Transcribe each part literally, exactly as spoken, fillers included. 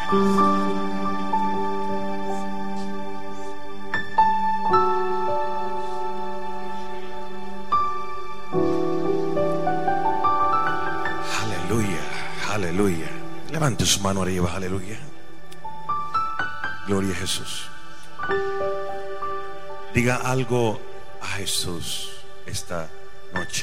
Aleluya, aleluya. Levante su mano arriba, aleluya. Gloria a Jesús. Diga algo a Jesús esta noche.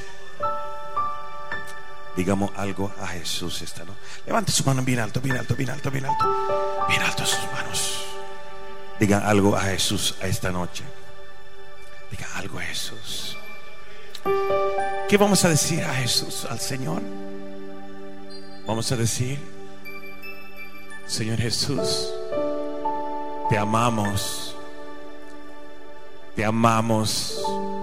Digamos algo a Jesús esta noche. Levante su mano bien alto, bien alto, bien alto, bien alto. Bien alto sus manos. Diga algo a Jesús esta noche. Diga algo a Jesús. ¿Qué vamos a decir a Jesús, al Señor? Vamos a decir: Señor Jesús, te amamos. Te amamos.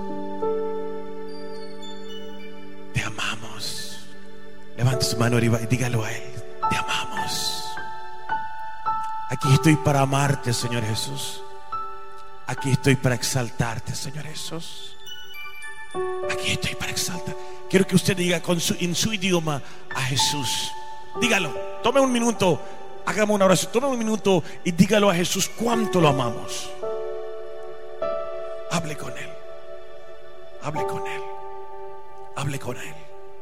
Te amamos. Levante su mano arriba y dígalo a Él: te amamos. Aquí estoy para amarte, Señor Jesús. Aquí estoy para exaltarte, Señor Jesús. Aquí estoy para exaltar. Quiero que usted diga con su, en su idioma a Jesús. Dígalo. Tome un minuto. Hagamos una oración. Tome un minuto y dígalo a Jesús cuánto lo amamos. Hable con Él. Hable con Él. Hable con Él.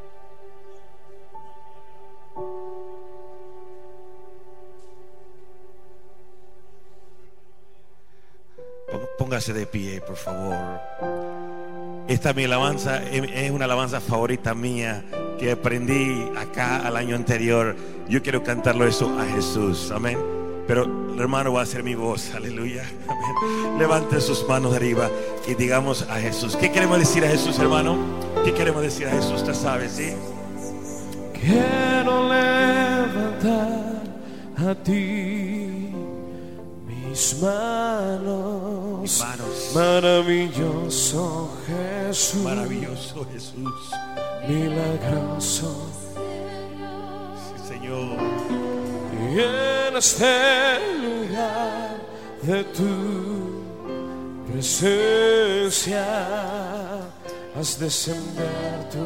Póngase de pie, por favor. Esta mi alabanza es una alabanza favorita mía que aprendí acá al año anterior. Yo quiero cantarlo eso a Jesús, amén. Pero el hermano va a hacer mi voz, aleluya, amén. Levante sus manos de arriba y digamos a Jesús. ¿Qué queremos decir a Jesús, hermano? ¿Qué queremos decir a Jesús? Usted sabe, ¿sí? Quiero levantar a ti mis manos, mis manos. Maravilloso Jesús, maravilloso Jesús, milagroso, sí, Señor. Y en este lugar de tu presencia haz descender tu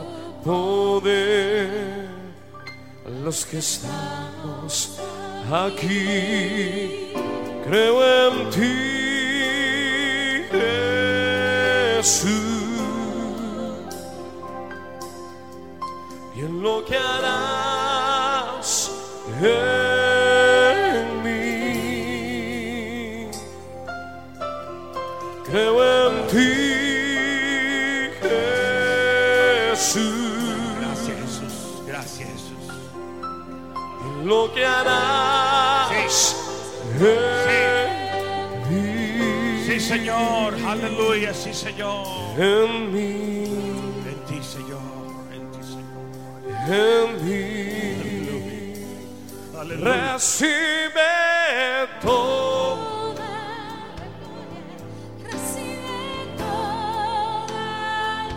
poder a los que estamos aquí. Creo en ti, Jesús, y en lo que harás en mí. Creo en ti, Jesús. Gracias, Jesús. Gracias, Jesús. Y en lo que harás. Sí. En mí. Sí, Señor, aleluya, sí, Señor. En mí, en ti, Señor, en ti, Señor, en mí. Aleluya. Aleluya. Recibe todo, recibe toda,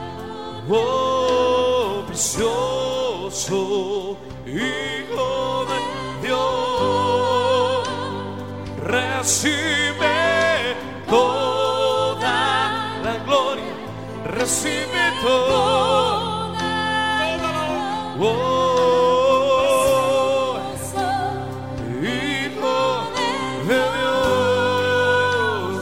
oh precioso Hijo de Dios. Recibe toda la gloria, recibe toda, oh, Hijo de Dios.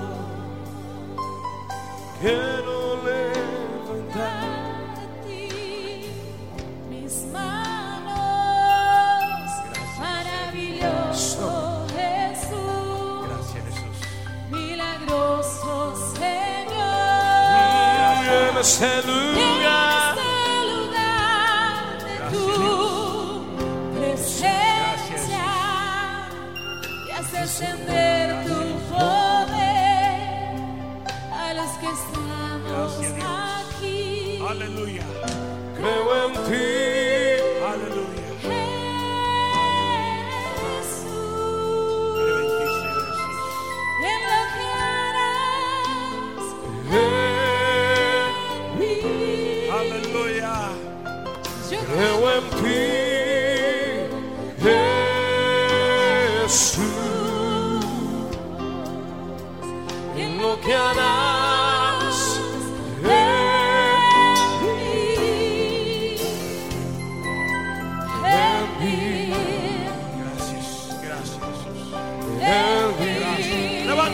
Quiero levantar a ti mis manos, maravilloso. En este lugar, en este lugar de tu presencia, y haz descender tu poder a los que estamos aquí. Aleluya. creo en ti, Aleluya. Jesús, Creo en ti, Señor Jesús. en lo que harás en mí. Aleluya. yo Creo en ti, Jesús, en lo que harás en mí.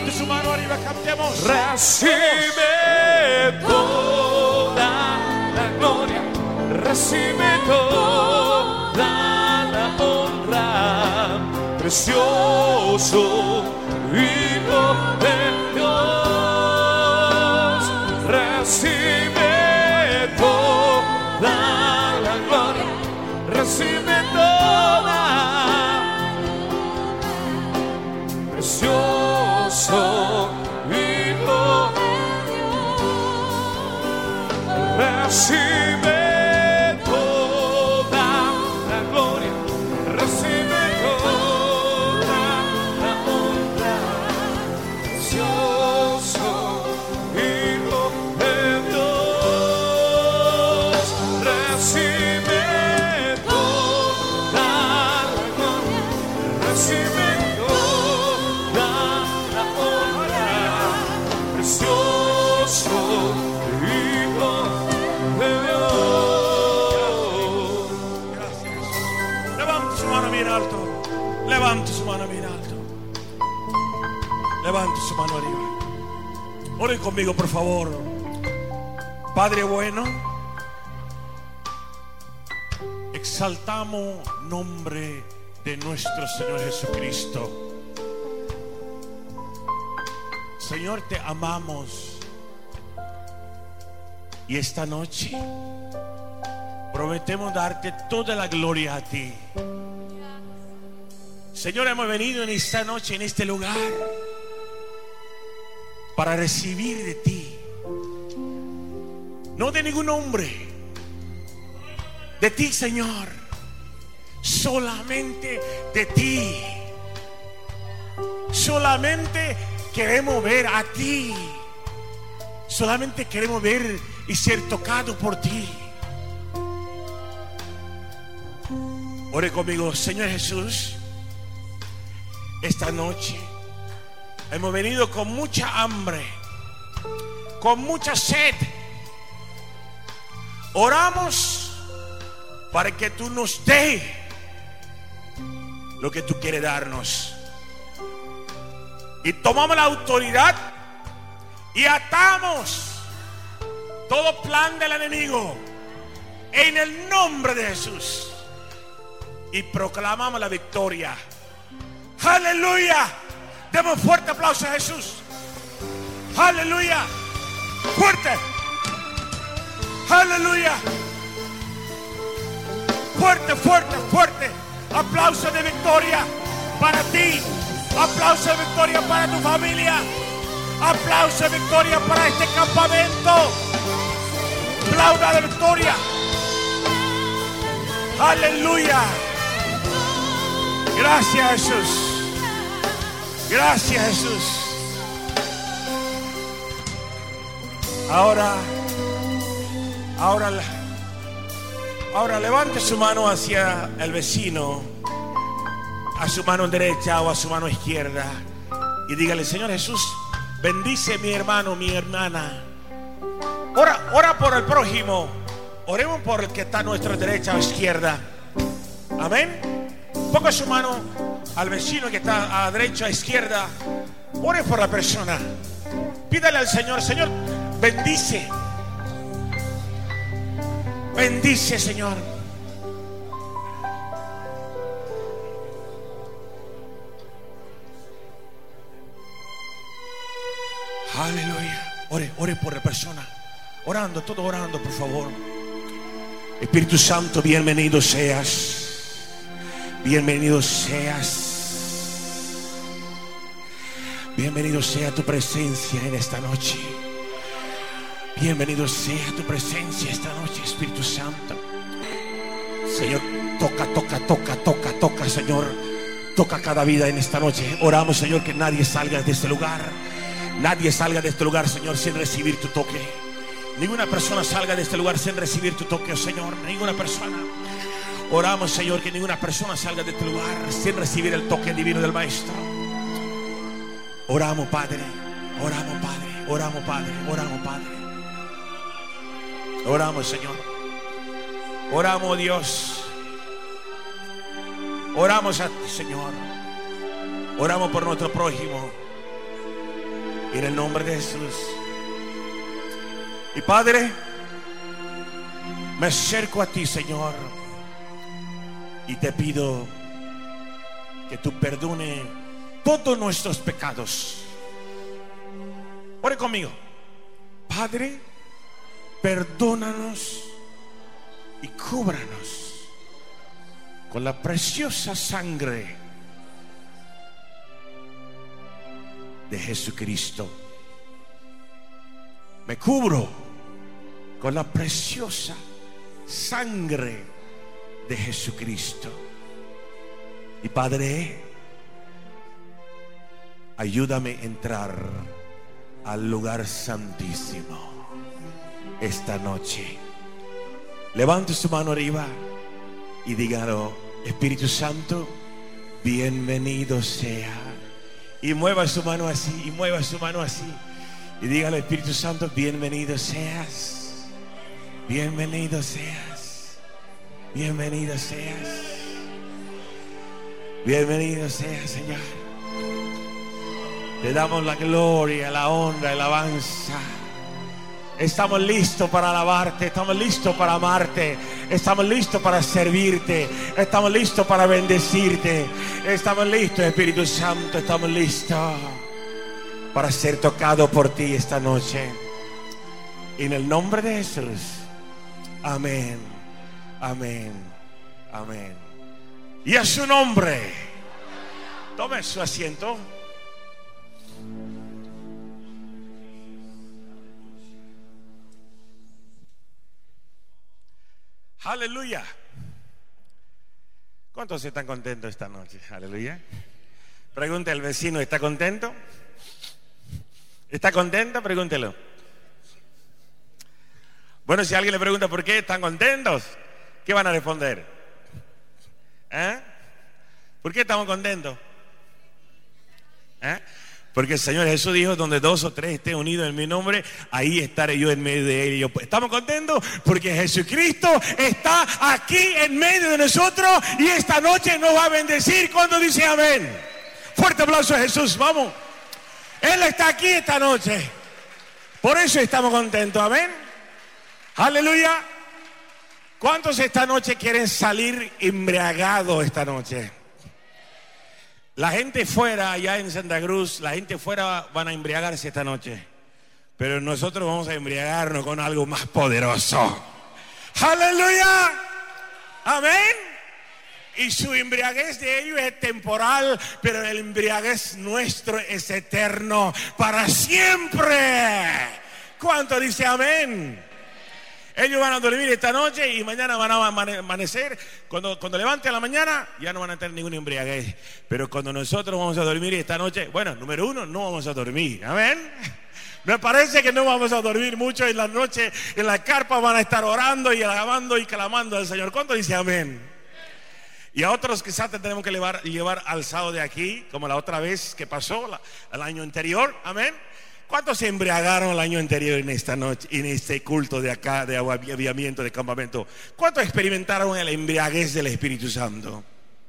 Levante su mano arriba, cantemos. Recibe toda la gloria, recibe toda la honra, precioso Hijo de Dios. Recibe toda la gloria, recibe toda, precioso Hijo. Recibe toda la gloria, recibe toda la honra, precioso Hijo de Dios. Recibe toda la gloria, recibe toda la honra, precioso Hijo de Dios. Gracias. Levante su mano bien alto. Levante su mano bien alto. Levante su mano arriba. Oren conmigo, por favor. Padre bueno, exaltamos nombre de nuestro Señor Jesucristo. Señor, te amamos. Y esta noche prometemos darte toda la gloria a ti. Señor, hemos venido en esta noche, en este lugar, para recibir de ti, no de ningún hombre, de ti, Señor, solamente de ti. Solamente queremos ver a ti. Solamente queremos ver y ser tocados por ti. Ore conmigo. Señor Jesús, esta noche hemos venido con mucha hambre, con mucha sed. Oramos para que tú nos des lo que tú quieres darnos. Y tomamos la autoridad y atamos todo plan del enemigo en el nombre de Jesús. Y proclamamos la victoria. Aleluya. Demos un fuerte aplauso a Jesús. Aleluya. Fuerte. Aleluya. Fuerte, fuerte, fuerte. Aplauso de victoria para ti. Aplauso de victoria para tu familia. Aplauso de victoria para este campamento. Aplauda de victoria. Aleluya. Gracias, Jesús. Gracias, Jesús. Ahora, ahora, ahora levante su mano hacia el vecino, a su mano derecha o a su mano izquierda, y dígale: Señor Jesús, bendice mi hermano, mi hermana. Ora, ora por el prójimo. Oremos por el que está a nuestra derecha o izquierda. Amén. Ponga su mano al vecino que está a derecha o izquierda. Ore por la persona. Pídale al Señor: Señor, bendice. Bendice, Señor. Aleluya. Ore, ore por la persona. Orando, todo orando, por favor. Espíritu Santo, bienvenido seas. Bienvenido seas. Bienvenido sea tu presencia en esta noche. Bienvenido sea tu presencia esta noche, Espíritu Santo. Señor, toca, toca, toca, toca, toca, Señor. Toca cada vida en esta noche. Oramos, Señor, que nadie salga de este lugar. Nadie salga de este lugar, Señor, sin recibir tu toque. Ninguna persona salga de este lugar sin recibir tu toque, oh Señor. Ninguna persona. Oramos, Señor, que ninguna persona salga de este lugar sin recibir el toque divino del Maestro. Oramos, Padre. Oramos, Padre. Oramos, Padre. Oramos, Padre. Oramos, Señor. Oramos, Dios. Oramos a ti, Señor. Oramos por nuestro prójimo. En el nombre de Jesús. Y Padre, me acerco a ti, Señor, y te pido que tú perdone todos nuestros pecados. Ore conmigo. Padre, perdónanos y cúbranos con la preciosa sangre de Jesucristo. Me cubro con la preciosa sangre de Jesucristo. Y Padre, ayúdame a entrar al lugar santísimo esta noche. Levante su mano arriba y dígalo: Espíritu Santo, bienvenido sea. Y mueva su mano así, y mueva su mano así. Y dígale: Espíritu Santo, bienvenido seas. Bienvenido seas. Bienvenido seas. Bienvenido seas, Señor. Te damos la gloria, la honra, la alabanza. Estamos listos para alabarte, estamos listos para amarte, estamos listos para servirte, estamos listos para bendecirte, estamos listos, Espíritu Santo, estamos listos para ser tocados por ti esta noche. En el nombre de Jesús. Amén, amén, amén. Y a su nombre. Tome su asiento. Aleluya. ¿Cuántos están contentos esta noche? Aleluya. Pregunte al vecino: ¿está contento? ¿Está contento? Pregúntelo. Bueno, si alguien le pregunta por qué están contentos, ¿qué van a responder? ¿Eh? ¿Por qué estamos contentos? ¿Eh? Porque el Señor Jesús dijo: donde dos o tres estén unidos en mi nombre, ahí estaré yo en medio de ellos. Estamos contentos porque Jesucristo está aquí en medio de nosotros y esta noche nos va a bendecir. Cuando dice amén? Fuerte aplauso a Jesús, vamos. Él está aquí esta noche. Por eso estamos contentos, amén. Aleluya. ¿Cuántos esta noche quieren salir embriagados esta noche? La gente fuera, allá en Santa Cruz, la gente fuera van a embriagarse esta noche. Pero nosotros vamos a embriagarnos con algo más poderoso. ¡Aleluya! ¡Amén! Y su embriaguez de ellos es temporal, pero el embriaguez nuestro es eterno, para siempre. ¿Cuánto dice amén? Ellos van a dormir esta noche y mañana van a amanecer. Cuando, cuando levante a la mañana ya no van a tener ninguna embriaguez. Pero cuando nosotros vamos a dormir esta noche, bueno, número uno, no vamos a dormir. Amén. Me parece que no vamos a dormir mucho en la noche. En la carpa van a estar orando y alabando y clamando al Señor. ¿Cuánto dice amén? Y a otros quizás tenemos que llevar, llevar alzado de aquí, como la otra vez que pasó, la, el año anterior. Amén. ¿Cuántos se embriagaron el año anterior en esta noche, en este culto de acá, de avivamiento, de campamento? ¿Cuántos experimentaron el embriaguez del Espíritu Santo?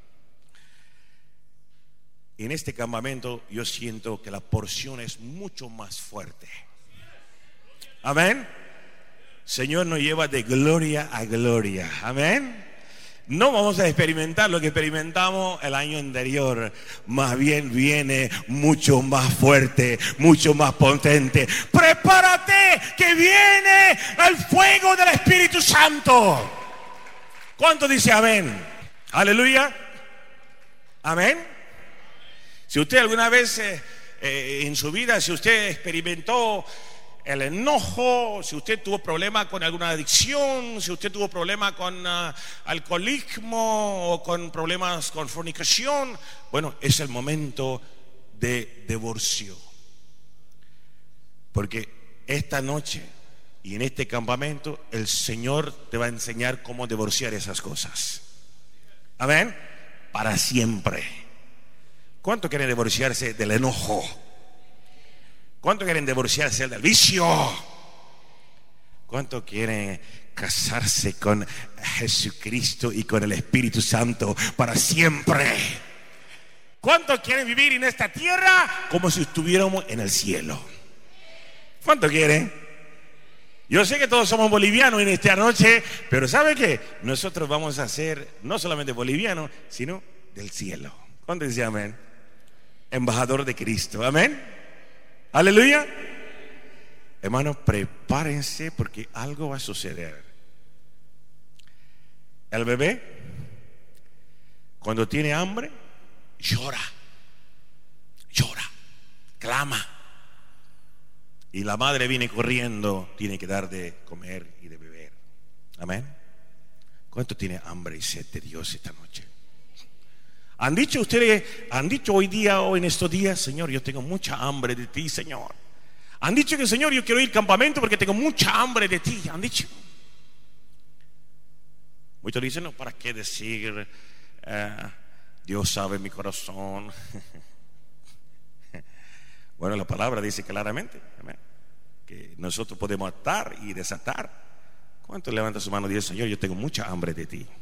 En este campamento yo siento que la porción es mucho más fuerte. Amén. Señor nos lleva de gloria a gloria. Amén. No vamos a experimentar lo que experimentamos el año anterior. Más bien viene mucho más fuerte, mucho más potente. Prepárate que viene el fuego del Espíritu Santo. ¿Cuánto dice amén? Aleluya. Amén. Si usted alguna vez eh, eh, en su vida, si usted experimentó el enojo, si usted tuvo problema con alguna adicción, si usted tuvo problema con uh, alcoholismo o con problemas con fornicación, bueno, es el momento de divorcio. Porque esta noche y en este campamento el Señor te va a enseñar cómo divorciar esas cosas. Amén. Para siempre. ¿Cuánto quieren divorciarse del enojo? ¿Cuánto quieren divorciarse del vicio? ¿Cuánto quieren casarse con Jesucristo y con el Espíritu Santo para siempre? ¿Cuántos quieren vivir en esta tierra como si estuviéramos en el cielo? ¿Cuántos quieren? Yo sé que todos somos bolivianos en esta noche, pero ¿sabe qué? Nosotros vamos a ser no solamente bolivianos, sino del cielo. ¿Cuántos dicen amén? Embajador de Cristo, amén. Aleluya. Hermanos, prepárense porque algo va a suceder. El bebé, cuando tiene hambre, llora, llora, clama. Y la madre viene corriendo, tiene que dar de comer y de beber. Amén. ¿Cuánto tiene hambre y sed de Dios esta noche? ¿Han dicho ustedes, han dicho hoy día o en estos días, Señor, yo tengo mucha hambre de ti, Señor? ¿Han dicho que, Señor, yo quiero ir al campamento porque tengo mucha hambre de ti? ¿Han dicho? Muchos dicen, no, ¿para qué decir? Eh, Dios sabe mi corazón. Bueno, la palabra dice claramente, amén, que nosotros podemos atar y desatar. ¿Cuántos levantan su mano y dicen, Señor, yo tengo mucha hambre de ti?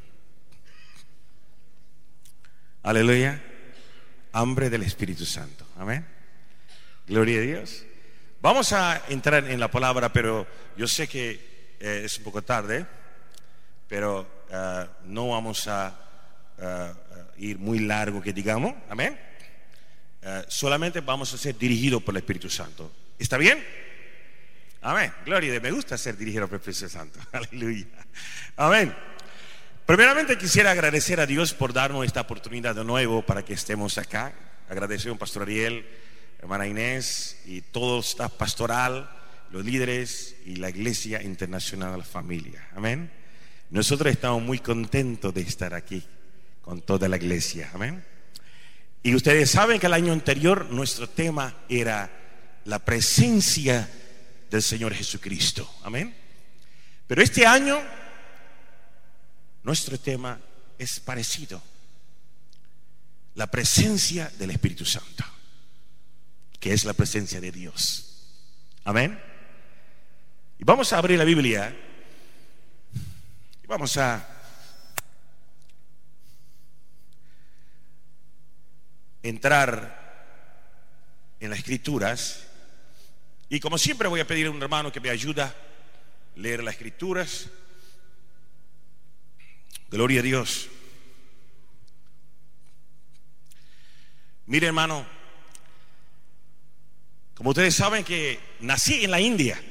Aleluya. Hambre del Espíritu Santo. Amén. Gloria a Dios. Vamos a entrar en la palabra, pero yo sé que eh, es un poco tarde, pero uh, no vamos a uh, ir muy largo, que digamos. Amén. Uh, solamente vamos a ser dirigidos por el Espíritu Santo. ¿Está bien? Amén. Gloria a Dios. Me gusta ser dirigido por el Espíritu Santo. Aleluya. Amén. Primeramente quisiera agradecer a Dios por darnos esta oportunidad de nuevo para que estemos acá. Agradecer a Pastor Ariel, hermana Inés y todo el staff pastoral, los líderes y la Iglesia Internacional de la Familia. Amén. Nosotros estamos muy contentos de estar aquí con toda la iglesia. Amén. Y ustedes saben que el año anterior nuestro tema era la presencia del Señor Jesucristo. Amén. Pero este año nuestro tema es parecido: la presencia del Espíritu Santo, que es la presencia de Dios. Amén. Y vamos a abrir la Biblia y vamos a entrar en las Escrituras. Y como siempre voy a pedir a un hermano que me ayude a leer las Escrituras. Gloria a Dios. Mire, hermano, como ustedes saben que nací en la India,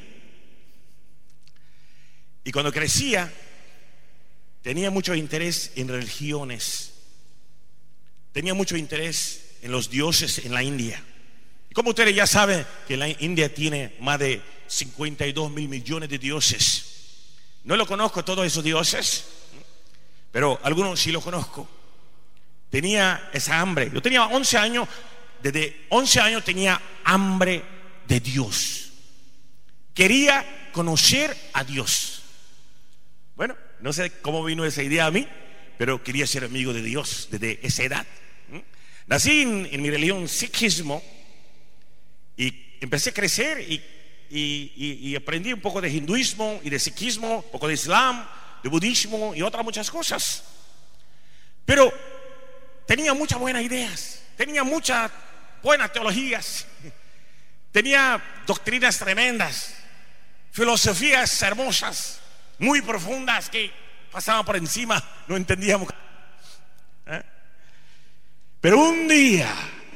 y cuando crecía tenía mucho interés en religiones, tenía mucho interés en los dioses en la India. Y como ustedes ya saben que la India tiene más de cincuenta y dos mil millones de dioses. No lo conozco todos esos dioses, pero algunos sí los conozco. Tenía esa hambre. Yo tenía once años. Desde once años tenía hambre de Dios. Quería conocer a Dios. Bueno, no sé cómo vino esa idea a mí, pero quería ser amigo de Dios desde esa edad. Nací en, en mi religión, sikhismo, y empecé a crecer y, y, y, y aprendí un poco de hinduismo y de sikhismo, un poco de islam, de budismo y otras muchas cosas. Pero tenía muchas buenas ideas, tenía muchas buenas teologías, tenía doctrinas tremendas, filosofías hermosas, muy profundas que pasaban por encima, no entendíamos. ¿Eh? Pero un día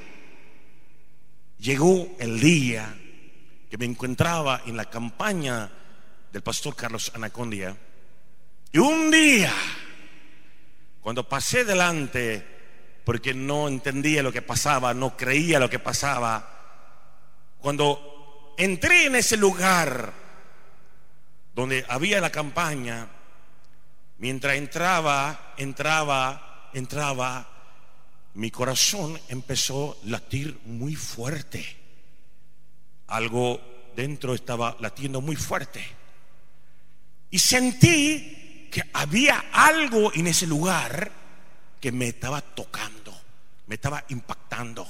llegó el día que me encontraba en la campaña del pastor Carlos Anacondia. Y un día, cuando pasé delante, porque no entendía lo que pasaba, no creía lo que pasaba, cuando entré en ese lugar donde había la campaña, mientras entraba, entraba, entraba, mi corazón empezó a latir muy fuerte. Algo dentro estaba latiendo muy fuerte. Y sentí que había algo en ese lugar que me estaba tocando, me estaba impactando.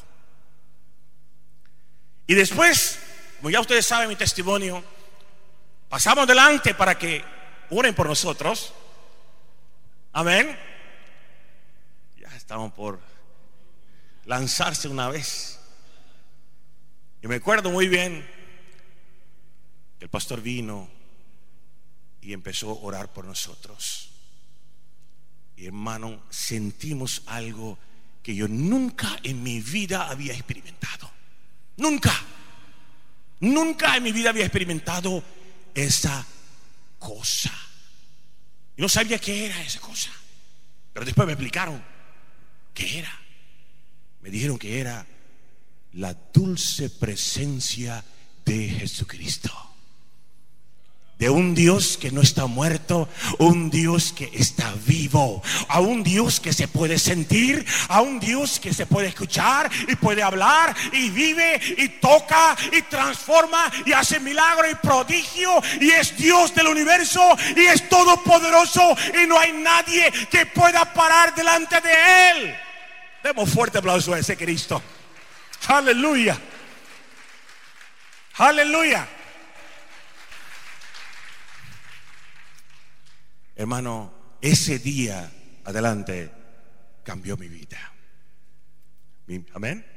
Y después, como ya ustedes saben mi testimonio, pasamos delante para que oren por nosotros. Amén. Ya estamos por lanzarse una vez. Y me acuerdo muy bien que el pastor vino y empezó a orar por nosotros. Y hermano, sentimos algo que yo nunca en mi vida había experimentado. Nunca, nunca en mi vida había experimentado esa cosa. Y no sabía qué era esa cosa. Pero después me explicaron qué era. Me dijeron que era la dulce presencia de Jesucristo. De un Dios que no está muerto, un Dios que está vivo, a un Dios que se puede sentir, a un Dios que se puede escuchar y puede hablar y vive y toca y transforma y hace milagro y prodigio, y es Dios del universo y es todopoderoso y no hay nadie que pueda parar delante de Él. Demos fuerte aplauso a ese Cristo. Aleluya. Aleluya. Hermano, ese día adelante cambió mi vida. Amén.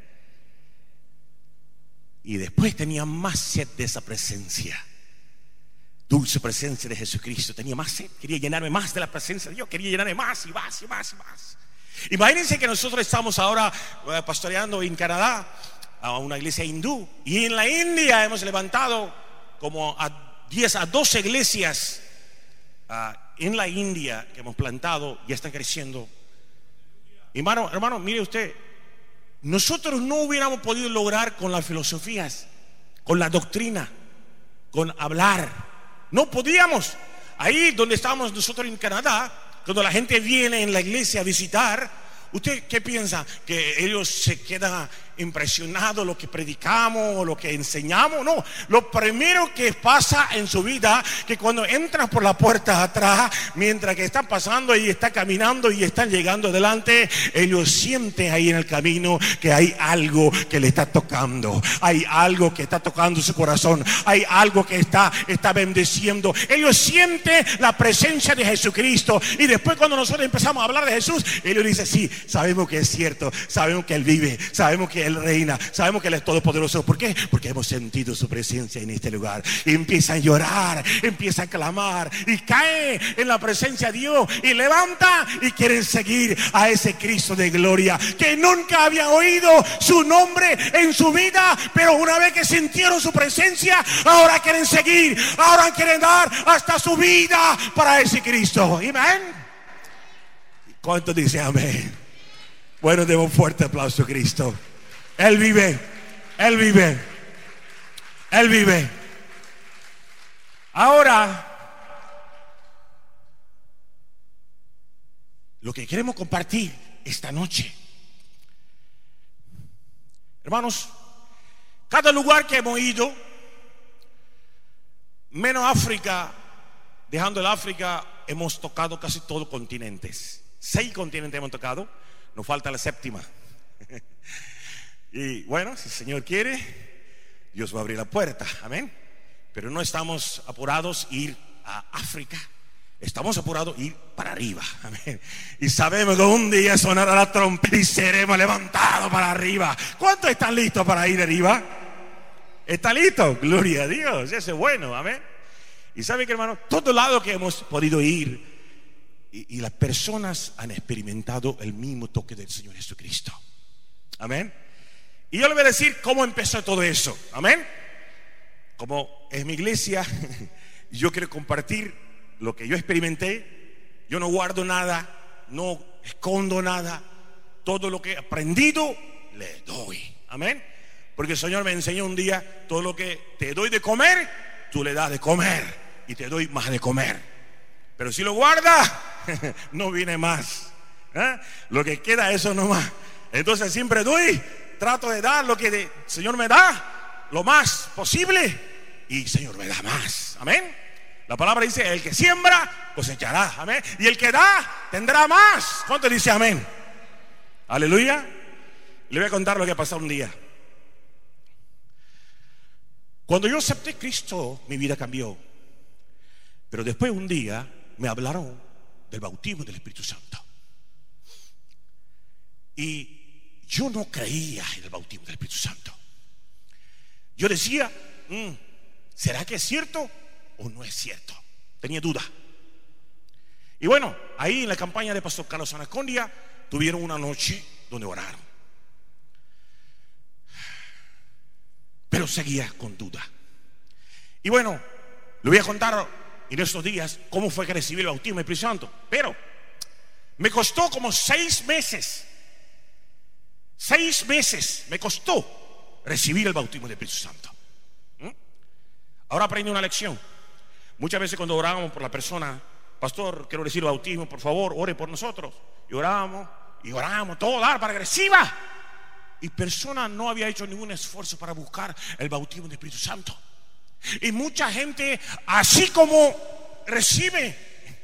Y después tenía más sed de esa presencia, dulce presencia de Jesucristo. Tenía más sed, quería llenarme más de la presencia de Dios, quería llenarme más y más y más y más. Imagínense que nosotros estamos ahora eh, pastoreando en Canadá a una iglesia hindú, y en la India hemos levantado como a diez a doce iglesias uh, en la India que hemos plantado, ya están creciendo. Hermano, hermano, mire usted, nosotros no hubiéramos podido lograr con las filosofías, con la doctrina, con hablar. No podíamos. Ahí donde estábamos nosotros en Canadá, cuando la gente viene en la iglesia a visitar, ¿usted qué piensa? ¿Que ellos se quedan impresionados lo que predicamos o lo que enseñamos? No, lo primero que pasa en su vida, que cuando entran por la puerta atrás, mientras que están pasando y están caminando y están llegando adelante, ellos sienten ahí en el camino que hay algo que le está tocando, hay algo que está tocando su corazón, hay algo que está, está bendeciendo. Ellos sienten la presencia de Jesucristo, y después cuando nosotros empezamos a hablar de Jesús, ellos dicen: sí, sabemos que es cierto, sabemos que Él vive, sabemos que Él reina, sabemos que Él es todopoderoso. ¿Por qué? Porque hemos sentido su presencia en este lugar. Y empiezan a llorar, empiezan a clamar y caen en la presencia de Dios y levanta y quieren seguir a ese Cristo de gloria que nunca había oído su nombre en su vida, pero una vez que sintieron su presencia, ahora quieren seguir, ahora quieren dar hasta su vida para ese Cristo. Amén. ¿Cuánto dice amén? Bueno, demos un fuerte aplauso a Cristo. Él vive, Él vive, Él vive. Ahora, lo que queremos compartir esta noche, hermanos, cada lugar que hemos ido, menos África, dejando el África, hemos tocado casi todos los continentes. Seis continentes hemos tocado, nos falta la séptima. Y bueno, si el Señor quiere, Dios va a abrir la puerta, amén. Pero no estamos apurados a ir a África, estamos apurados a ir para arriba, amén. Y sabemos que un día sonará la trompeta y seremos levantados para arriba. ¿Cuántos están listos para ir arriba? ¿Están listos? Gloria a Dios, eso es bueno, amén. Y sabe que, hermano, todos lados que hemos podido ir, y, y las personas han experimentado el mismo toque del Señor Jesucristo, amén. Y yo le voy a decir cómo empezó todo eso, amén. Como es mi iglesia, yo quiero compartir lo que yo experimenté. Yo no guardo nada, no escondo nada. Todo lo que he aprendido le doy, amén. Porque el Señor me enseñó un día: todo lo que te doy de comer, tú le das de comer, y te doy más de comer. Pero si lo guardas, no viene más, ¿eh? Lo que queda, eso nomás. Entonces siempre doy, trato de dar lo que el Señor me da, lo más posible, y el Señor me da más, amén. La palabra dice: el que siembra cosechará, amén. Y el que da tendrá más. ¿Cuánto dice amén? Aleluya. Le voy a contar lo que ha pasado un día. Cuando yo acepté a Cristo, mi vida cambió. Pero después un día me hablaron del bautismo del Espíritu Santo. Y yo no creía en el bautismo del Espíritu Santo. Yo decía, mm, ¿será que es cierto o no es cierto? Tenía duda. Y bueno, ahí en la campaña de Pastor Carlos Anacondia tuvieron una noche donde oraron, pero seguía con duda. Y bueno, le voy a contar en estos días cómo fue que recibí el bautismo del Espíritu Santo. Pero me costó como seis meses. Seis meses me costó recibir el bautismo del Espíritu Santo. ¿Mm? Ahora aprendí una lección. Muchas veces cuando orábamos por la persona, pastor, quiero recibir el bautismo, por favor, ore por nosotros. Y orábamos, y orábamos, todo dar para que reciba. Y persona no había hecho ningún esfuerzo para buscar el bautismo del Espíritu Santo. Y mucha gente, así como recibe,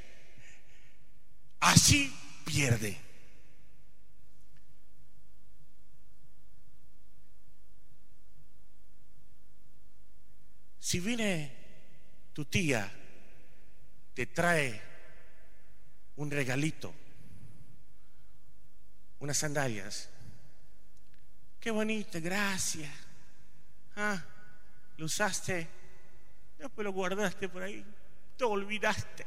así pierde. Si viene tu tía, te trae un regalito, unas sandalias, qué bonito, gracias. Ah, lo usaste, después lo guardaste por ahí, te olvidaste.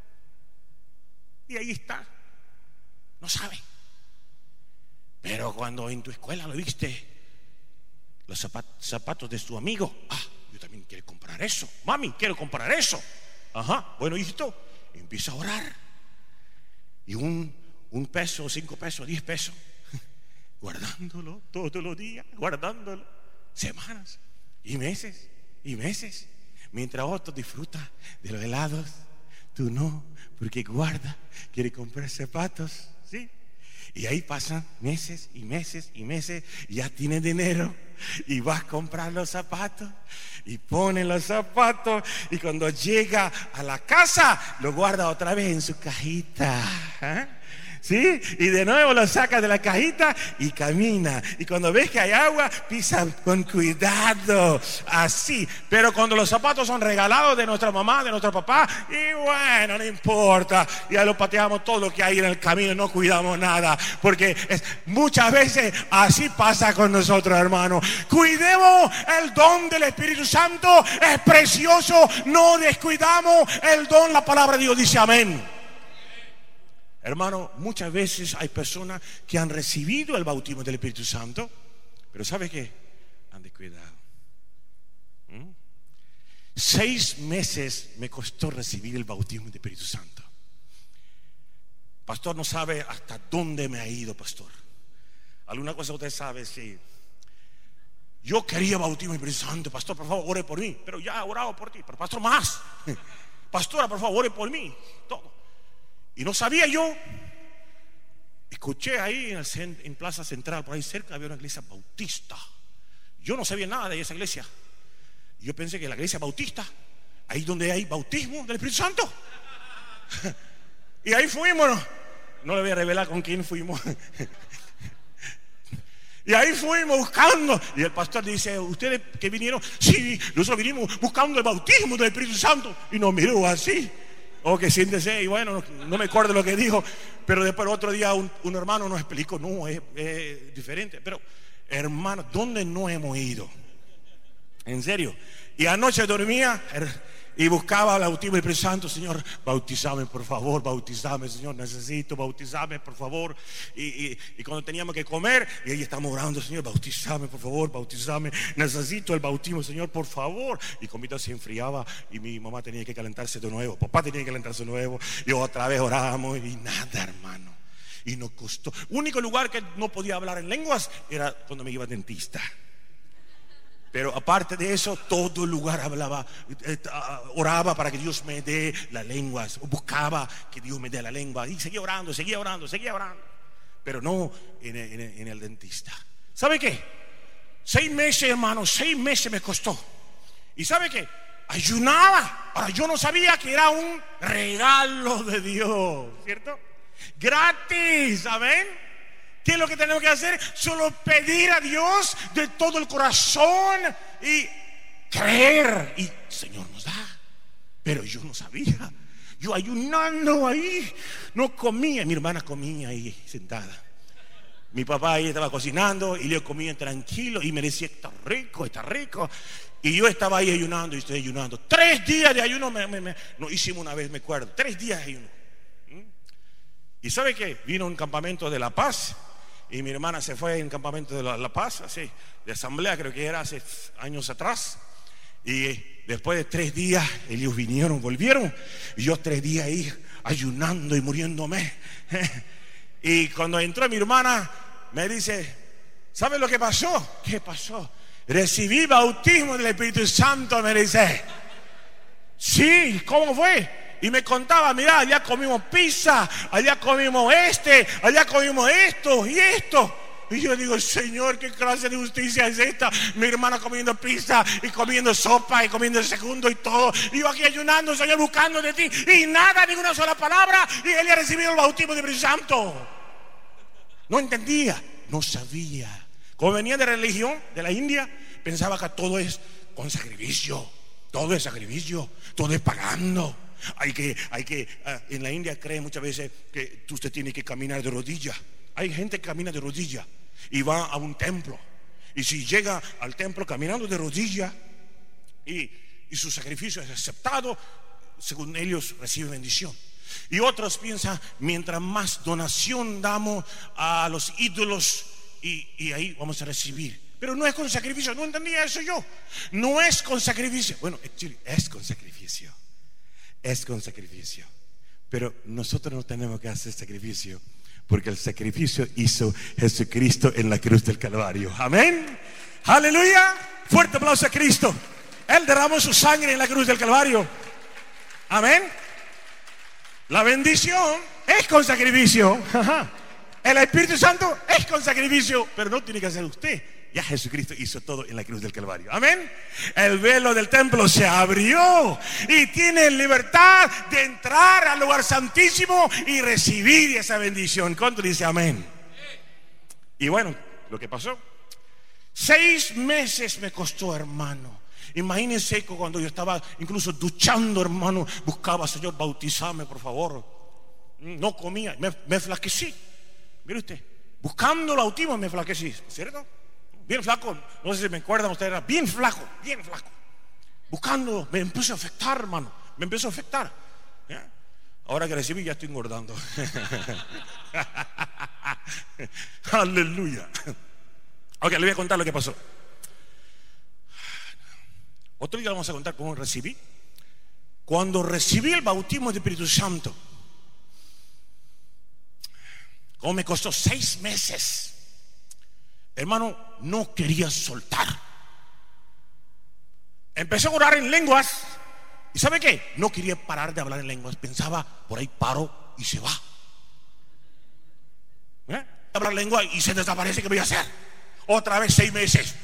Y ahí está, no sabe. Pero cuando en tu escuela lo viste, los zapatos, zapatos de tu amigo, ah, yo también quiero comprar eso. Mami, quiero comprar eso. Ajá, bueno, hijito, empieza a orar. Y un, un peso, cinco pesos, diez pesos, guardándolo todos los días, guardándolo semanas y meses y meses. Mientras otro disfruta de los helados, tú no, porque guarda, quiere comprar zapatos, ¿sí? Y ahí pasan meses y meses y meses, y ya tienes dinero y vas a comprar los zapatos y ponen los zapatos, y cuando llega a la casa lo guarda otra vez en su cajita, ¿eh? ¿Sí? Y de nuevo lo saca de la cajita y camina. Y cuando ves que hay agua, pisa con cuidado, así. Pero cuando los zapatos son regalados de nuestra mamá, de nuestro papá, y bueno, no importa, ya lo pateamos todo lo que hay en el camino, no cuidamos nada. Porque es, muchas veces así pasa con nosotros, hermanos. Cuidemos el don del Espíritu Santo, es precioso, no descuidamos el don. La palabra de Dios dice amén. Hermano, muchas veces hay personas que han recibido el bautismo del Espíritu Santo, pero ¿sabe qué? Han descuidado. ¿Mm? Seis meses me costó recibir el bautismo del Espíritu Santo. Pastor, no sabe hasta dónde me ha ido, pastor. Alguna cosa usted sabe, sí. Yo quería bautismo del Espíritu Santo, pastor, por favor, ore por mí. Pero ya he orado por ti, pero pastor, más. Pastora, por favor, ore por mí. Todo. Y no sabía yo. Escuché ahí en, el, en Plaza Central, por ahí cerca, había una iglesia bautista. Yo no sabía nada de esa iglesia. Yo pensé que la iglesia bautista, ahí donde hay bautismo del Espíritu Santo. Y ahí fuimos. No, no le voy a revelar con quién fuimos. Y ahí fuimos buscando. Y el pastor dice, ¿ustedes que vinieron? Sí, nosotros vinimos buscando el bautismo del Espíritu Santo. Y nos miró así. O que siéntese, y bueno, no, no me acuerdo lo que dijo, pero después otro día un, un hermano nos explicó, no, es, es diferente. Pero hermano, ¿dónde no hemos ido? En serio. Y anoche dormía y buscaba el bautismo del Espíritu Santo. Señor, bautizame por favor, bautizame, Señor, necesito, bautizame por favor. Y, y, y cuando teníamos que comer, y ahí estamos orando, Señor, bautizame por favor, bautizame, necesito el bautismo, Señor, por favor. Y comida se enfriaba y mi mamá tenía que calentarse de nuevo, papá tenía que calentarse de nuevo, y otra vez orábamos y nada, hermano. Y nos costó. Único lugar que no podía hablar en lenguas era cuando me iba al dentista. Pero aparte de eso, todo el lugar hablaba, eh, oraba para que Dios me dé las lenguas, buscaba que Dios me dé la lengua, y seguía orando, seguía orando, seguía orando, pero no en el, en el, en el dentista. ¿Sabe qué? Seis meses, hermano, seis meses me costó. ¿Y sabe qué? Ayunaba. Ahora yo no sabía que era un regalo de Dios, ¿cierto? Gratis, ¿saben? ¿Qué es lo que tenemos que hacer? Solo pedir a Dios de todo el corazón y creer. Y el Señor nos da. Pero yo no sabía. Yo ayunando ahí, no comía. Mi hermana comía ahí sentada. Mi papá ahí estaba cocinando y yo comía tranquilo y me decía, está rico, está rico. Y yo estaba ahí ayunando y estoy ayunando. Tres días de ayuno me, me, me, no hicimos una vez, me acuerdo. Tres días de ayuno. ¿Mm? ¿Y sabe qué? Vino un campamento de La Paz y mi hermana se fue en un campamento de La, la Paz, así, de asamblea, creo que era hace años atrás. Y después de tres días ellos vinieron, volvieron. Y yo tres días ahí ayunando y muriéndome. Y cuando entró mi hermana me dice, ¿sabe lo que pasó? ¿Qué pasó? Recibí bautismo del Espíritu Santo, me dice. Sí, ¿cómo fue? Y me contaba, mira, allá comimos pizza, allá comimos este, allá comimos esto y esto. Y yo digo, Señor, ¿qué clase de justicia es esta? Mi hermana comiendo pizza y comiendo sopa y comiendo el segundo y todo. Y yo aquí ayunando, Señor, buscando de ti. Y nada, ninguna sola palabra. Y él ha recibido el bautismo del Espíritu Santo. No entendía, no sabía. Como venía de religión de la India, pensaba que todo es con sacrificio. Todo es sacrificio, todo es pagando. Hay que, hay que, uh, en la India creen muchas veces que usted tiene que caminar de rodillas. Hay gente que camina de rodillas y va a un templo. Y si llega al templo caminando de rodillas y, y su sacrificio es aceptado, según ellos recibe bendición. Y otros piensan, mientras más donación damos a los ídolos, y, y ahí vamos a recibir. Pero no es con sacrificio, no entendía eso yo. No es con sacrificio. Bueno, actually, es con sacrificio. Es con sacrificio. Pero nosotros no tenemos que hacer sacrificio, porque el sacrificio hizo Jesucristo en la cruz del Calvario. Amén. Aleluya. Fuerte aplauso a Cristo. Él derramó su sangre en la cruz del Calvario. Amén. La bendición es con sacrificio. El Espíritu Santo es con sacrificio, pero no tiene que hacer usted. Ya Jesucristo hizo todo en la cruz del Calvario. Amén. El velo del templo se abrió y tiene libertad de entrar al lugar santísimo y recibir esa bendición. ¿Cuánto dice amén? Y bueno, lo que pasó, seis meses me costó, hermano. Imagínense que cuando yo estaba incluso duchando, hermano, buscaba, Señor, bautizame por favor. No comía, me, me flaquecí. Mire usted, buscando el bautismo me flaquecí, ¿cierto? Bien flaco, no sé si me acuerdan ustedes, era bien flaco, bien flaco. Buscando, me empezó a afectar, hermano, me empezó a afectar. ¿Ya? Ahora que recibí ya estoy engordando. Aleluya. Ok, le voy a contar lo que pasó. Otro día vamos a contar cómo recibí. Cuando recibí el bautismo del Espíritu Santo, como me costó seis meses, hermano, no quería soltar. Empecé a orar en lenguas. ¿Y sabe qué? No quería parar de hablar en lenguas. Pensaba, por ahí paro y se va. ¿Eh? Hablar lengua y se desaparece. ¿Qué voy a hacer? Otra vez seis meses.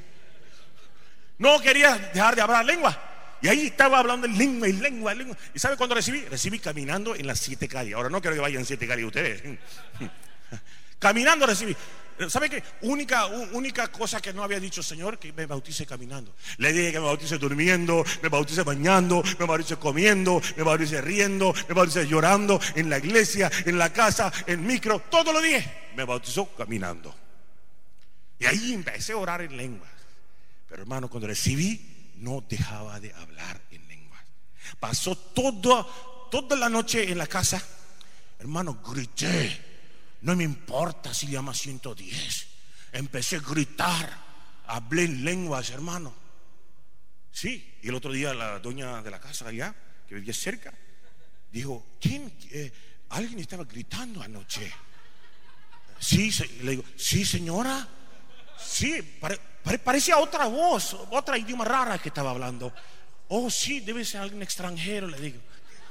No quería dejar de hablar lengua. Y ahí estaba hablando en lengua y lengua, lengua. ¿Y sabe cuándo recibí? Recibí caminando en las siete calles. Ahora no quiero que vayan siete calles ustedes. Caminando recibí. ¿Sabe qué? Única, única cosa que no había dicho, Señor, que me bautice caminando. Le dije que me bautice durmiendo, me bautice bañando, me bautice comiendo, me bautice riendo, me bautice llorando, en la iglesia, en la casa, en micro, todo lo dije. Me bautizó caminando. Y ahí empecé a orar en lenguas. Pero hermano, cuando recibí, no dejaba de hablar en lenguas. Pasó toda, toda la noche en la casa. Hermano, grité. No me importa si llama ciento diez. Empecé a gritar. Hablé en lenguas, hermano. Sí, y el otro día la doña de la casa allá, que vivía cerca, dijo, ¿quién? Eh, alguien estaba gritando anoche. Sí, se, le digo, sí, señora. Sí, pare, pare, parecía otra voz, otra idioma rara que estaba hablando. Oh, sí, debe ser alguien extranjero, le digo.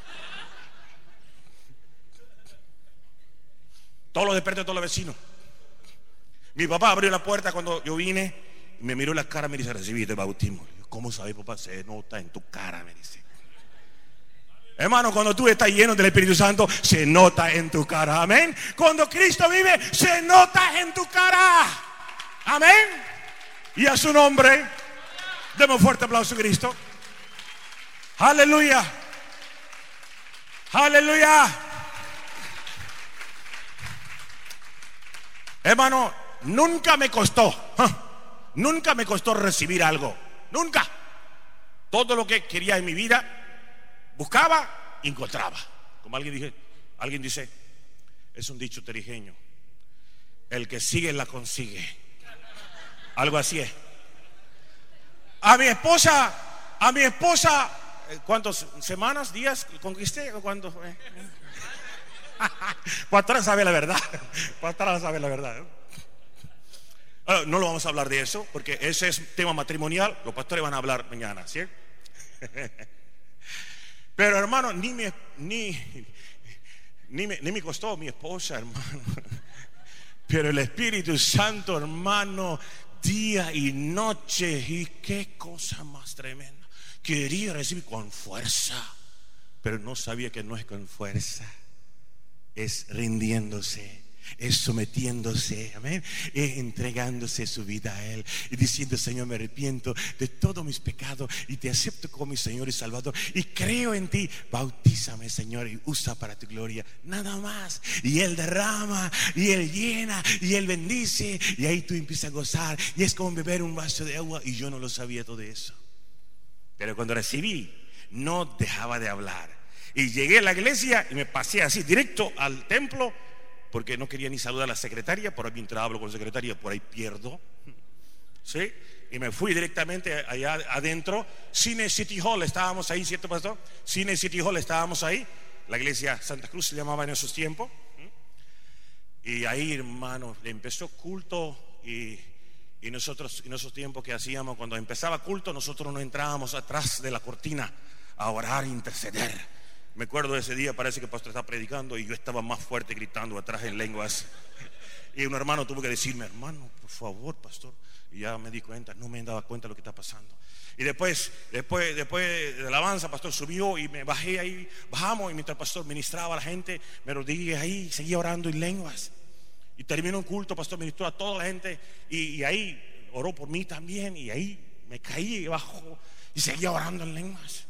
Todos los desperté, todos los vecinos. Mi papá abrió la puerta cuando yo vine y me miró la cara, me dice, recibiste el bautismo. ¿Cómo sabes, papá? Se nota en tu cara, me dice. Hermano, cuando tú estás lleno del Espíritu Santo, se nota en tu cara. Amén. Cuando Cristo vive, se nota en tu cara. Amén. Y a su nombre, demos un fuerte aplauso a Cristo. Aleluya. Aleluya. Hermano, nunca me costó, ¿eh? Nunca me costó recibir algo. Nunca. Todo lo que quería en mi vida, buscaba, encontraba. Como alguien dice, alguien dice, es un dicho terijeño: el que sigue la consigue. Algo así es. A mi esposa, a mi esposa, ¿cuántas semanas, días conquisté? ¿Cuántos? Pastora sabe la verdad. Pastora sabe la verdad. Uh, no lo vamos a hablar de eso, porque ese es tema matrimonial. Los pastores van a hablar mañana, ¿sí? Pero hermano, ni me, ni, ni, me, ni me costó mi esposa, hermano. Pero el Espíritu Santo, hermano, día y noche, y qué cosa más tremenda. Quería recibir con fuerza, pero no sabía que no es con fuerza, es rindiéndose, es sometiéndose, amén, es entregándose su vida a Él y diciendo: Señor, me arrepiento de todos mis pecados y te acepto como mi Señor y Salvador y creo en ti. Bautízame, Señor, y usa para tu gloria. Nada más. Y Él derrama, y Él llena, y Él bendice, y ahí tú empiezas a gozar, y es como beber un vaso de agua. Y yo no lo sabía todo eso, pero cuando recibí, no dejaba de hablar. Y llegué a la iglesia y me pasé así directo al templo, porque no quería ni saludar a la secretaria. Por ahí mientras hablo con la secretaria, por ahí pierdo, ¿sí? Y me fui directamente allá adentro. Cine City Hall, estábamos ahí, ¿cierto, pastor? Cine City Hall, estábamos ahí. La iglesia Santa Cruz se llamaba en esos tiempos. Y ahí, hermano, empezó culto. Y, y nosotros, en esos tiempos que hacíamos, cuando empezaba culto, nosotros nos entrábamos atrás de la cortina a orar, a interceder. Me acuerdo de ese día, parece que el pastor estaba predicando y yo estaba más fuerte gritando atrás en lenguas. Y un hermano tuvo que decirme: hermano, por favor, pastor. Y ya me di cuenta, no me daba cuenta de lo que está pasando. Y después, después, después de la alabanza, el pastor subió y me bajé ahí, bajamos, y mientras el pastor ministraba a la gente, me arrodillé ahí, seguía orando en lenguas. Y terminó un culto, el pastor ministró a toda la gente, y, y ahí oró por mí también, y ahí me caí abajo y seguía orando en lenguas.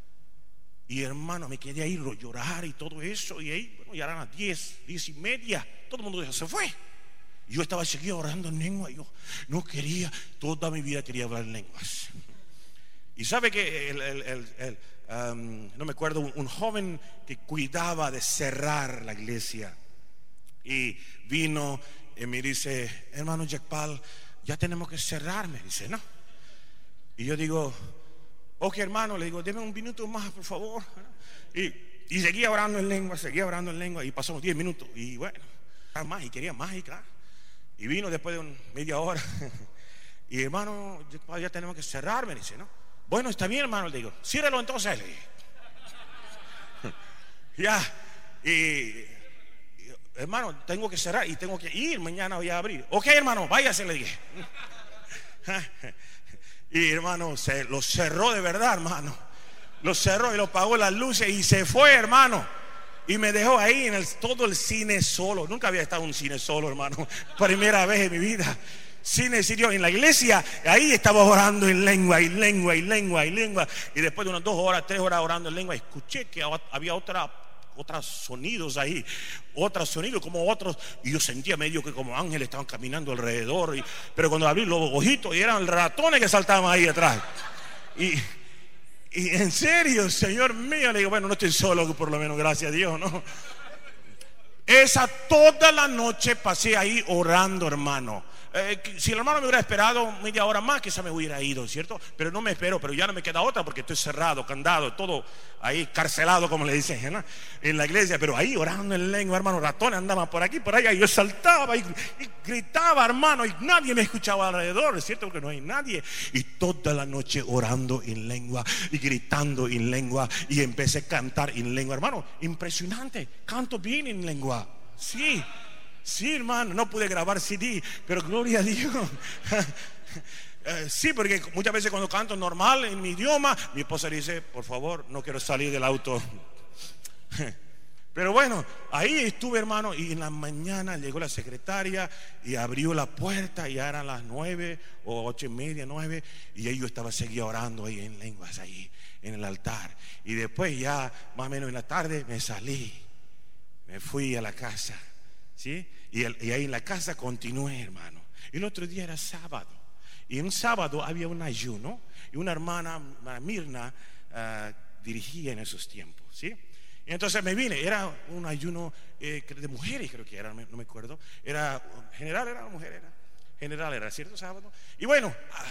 Y hermano, me quedé ahí llorar y todo eso. Y ahí, bueno, ya eran las diez, diez y media. Todo el mundo ya se fue. Y yo estaba seguido orando en lengua. Yo no quería, toda mi vida quería hablar en lenguas. Y sabe que el, el, el, el, um, no me acuerdo, un, un joven que cuidaba de cerrar la iglesia. Y vino y me dice: hermano Jack Paul, ya tenemos que cerrar. Me dice, ¿no? Y yo digo: ok, hermano, le digo, deme un minuto más, por favor. Y, y seguía orando en lengua, seguía orando en lengua. Y pasamos diez minutos. Y bueno, más, y quería más, y claro. Y vino después de un, media hora. Y hermano, ya tenemos que cerrar, me dice, ¿no? Bueno, está bien, hermano, le digo, ciérralo entonces. Le dije. Ya. Y, y, hermano, tengo que cerrar y tengo que ir. Mañana voy a abrir. Ok, hermano, váyase, le dije. Y hermano, se lo cerró de verdad, hermano. Lo cerró y lo apagó las luces y se fue, hermano. Y me dejó ahí en el, todo el cine solo. Nunca había estado en un cine solo, hermano. Primera vez en mi vida. Cine sitio en la iglesia. Ahí estaba orando en lengua y lengua y lengua y lengua. Y después de unas dos horas, tres horas orando en lengua, escuché que había otra otros sonidos ahí, otros sonidos como otros, y yo sentía medio que como ángeles estaban caminando alrededor, y, pero cuando abrí los ojitos y eran ratones que saltaban ahí atrás. Y, y en serio, Señor mío, le digo, bueno, no estoy solo, por lo menos, gracias a Dios, ¿no? Esa toda la noche pasé ahí orando, hermano. Eh, si el hermano me hubiera esperado media hora más, quizá me hubiera ido, ¿cierto? Pero no me espero, pero ya no me queda otra porque estoy cerrado, candado, todo ahí carcelado, como le dicen, ¿no? En la iglesia. Pero ahí orando en lengua, hermano, ratones andaban por aquí, por allá, y yo saltaba y, y gritaba, hermano, y nadie me escuchaba alrededor, ¿es cierto? Porque no hay nadie. Y toda la noche orando en lengua y gritando en lengua, y empecé a cantar en lengua, hermano, impresionante, canto bien en lengua, sí. Sí, hermano, no pude grabar C D, pero gloria a Dios. eh, Sí, porque muchas veces cuando canto normal en mi idioma, mi esposa dice, por favor, no quiero salir del auto. Pero bueno, ahí estuve, hermano, y en la mañana llegó la secretaria y abrió la puerta, y ya eran las nueve o ocho y media, nueve, y ahí yo estaba seguía orando ahí en lenguas, ahí en el altar. Y después ya, más o menos en la tarde, me salí, me fui a la casa. ¿Sí? Y, el, y ahí en la casa continué, hermano. Y el otro día era sábado. Y un sábado había un ayuno. Y una hermana, Mirna, uh, dirigía en esos tiempos, ¿sí? Y entonces me vine. Era un ayuno eh, de mujeres, creo que era, no me acuerdo. Era, general era mujer, era. General era, ¿cierto? Sábado. Y bueno, ah,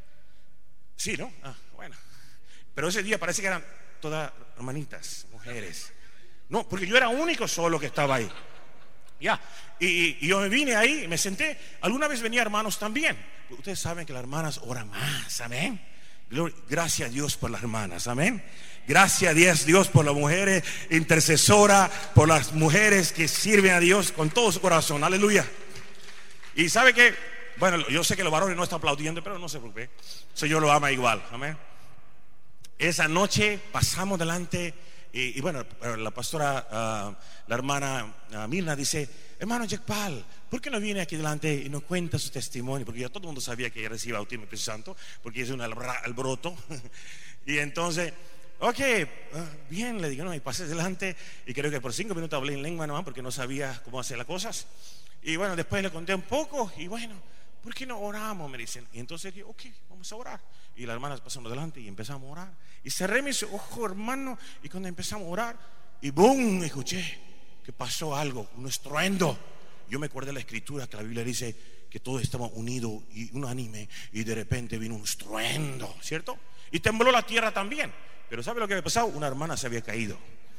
sí, ¿no? Ah, bueno. Pero ese día parece que eran todas hermanitas, mujeres. No, porque yo era único solo que estaba ahí. Ya, y, y yo me vine ahí y me senté. Alguna vez venía hermanos también. Ustedes saben que las hermanas oran más, amén. Gracias a Dios por las hermanas, amén. Gracias a Dios, Dios por las mujeres intercesoras, por las mujeres que sirven a Dios con todo su corazón, aleluya. Y sabe que, bueno, yo sé que los varones no están aplaudiendo, pero no se preocupe, el Señor lo ama igual, amén. Esa noche pasamos delante. Y, y bueno, la pastora, uh, la hermana uh, Mirna dice: hermano Jack Paul, ¿por qué no viene aquí delante y nos cuenta su testimonio? Porque ya todo el mundo sabía que ella recibía bautismo Espíritu Santo, porque es un alboroto. Y entonces, ok, uh, bien, le digo, no, y pasé delante. Y creo que por cinco minutos hablé en lengua nomás, porque no sabía cómo hacer las cosas. Y bueno, después le conté un poco. Y bueno, ¿por qué no oramos? Me dicen. Y entonces dije, ok, vamos a orar. Y las hermanas pasamos delante y empezamos a orar. Y cerré mis ojos, hermano. Y cuando empezamos a orar, y boom, escuché que pasó algo, un estruendo. Yo me acordé de la escritura que la Biblia dice que todos estaban unidos y unánime. Y de repente vino un estruendo, ¿cierto? Y tembló la tierra también. Pero ¿sabe lo que había pasado? Una hermana se había caído.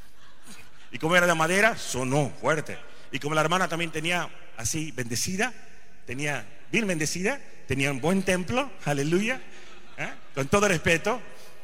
Y como era de madera, sonó fuerte. Y como la hermana también tenía así bendecida, tenía bien bendecida, tenía un buen templo, aleluya, ¿eh? Con todo respeto.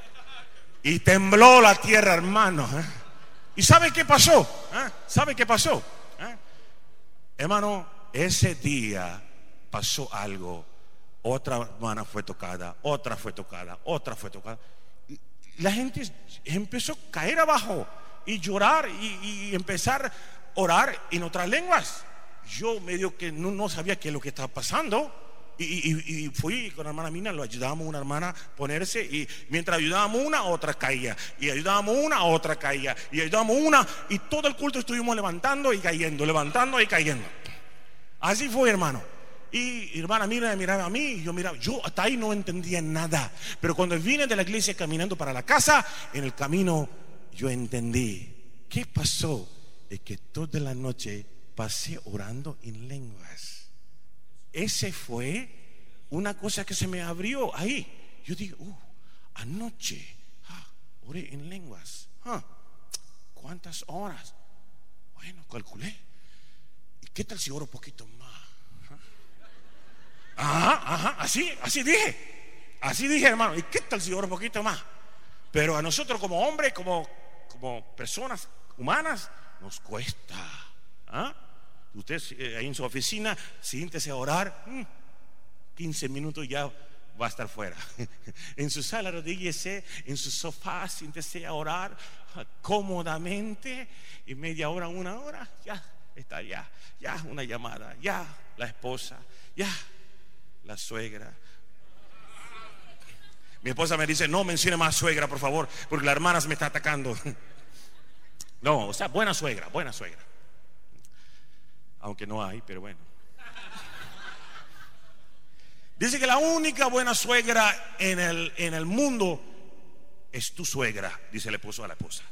Y tembló la tierra, hermano, ¿eh? ¿Y sabe qué pasó? ¿Eh? ¿Sabe qué pasó? ¿Eh? Hermano, ese día pasó algo. Otra hermana fue tocada, otra fue tocada, otra fue tocada. Y la gente empezó a caer abajo y llorar y, y empezar a orar en otras lenguas. Yo medio que no, no sabía qué es lo que estaba pasando. Y, y, y fui con la hermana Mina, lo ayudábamos a una hermana a ponerse. Y mientras ayudábamos una, otra caía. Y ayudábamos una, otra caía. Y ayudábamos una, y todo el culto estuvimos levantando y cayendo, levantando y cayendo. Así fue, hermano. Y hermana Mina me miraba a mí y yo miraba. Yo hasta ahí no entendía nada. Pero cuando vine de la iglesia caminando para la casa, en el camino yo entendí. ¿Qué pasó? Es que toda la noche pasé orando en lenguas. Ese fue una cosa que se me abrió ahí. Yo digo, uh, anoche ah, oré en lenguas. Ah, ¿cuántas horas? Bueno, calculé. ¿Y qué tal si oro un poquito más? Ajá, ajá, así, así dije. Así dije, hermano. ¿Y qué tal si oro un poquito más? Pero a nosotros como hombres, como, como personas humanas, nos cuesta. ¿Ah? Usted eh, ahí en su oficina, siéntese a orar, quince minutos ya va a estar fuera. En su sala, arrodíllese, en su sofá, siéntese a orar cómodamente. Y media hora, una hora, ya está, ya, ya una llamada, ya la esposa, ya la suegra. Mi esposa me dice: no mencione más suegra, por favor, porque la hermana se me está atacando. No, o sea, buena suegra, buena suegra. Aunque no hay, pero bueno. Dice que la única buena suegra en el, en el mundo es tu suegra, dice el esposo a la esposa.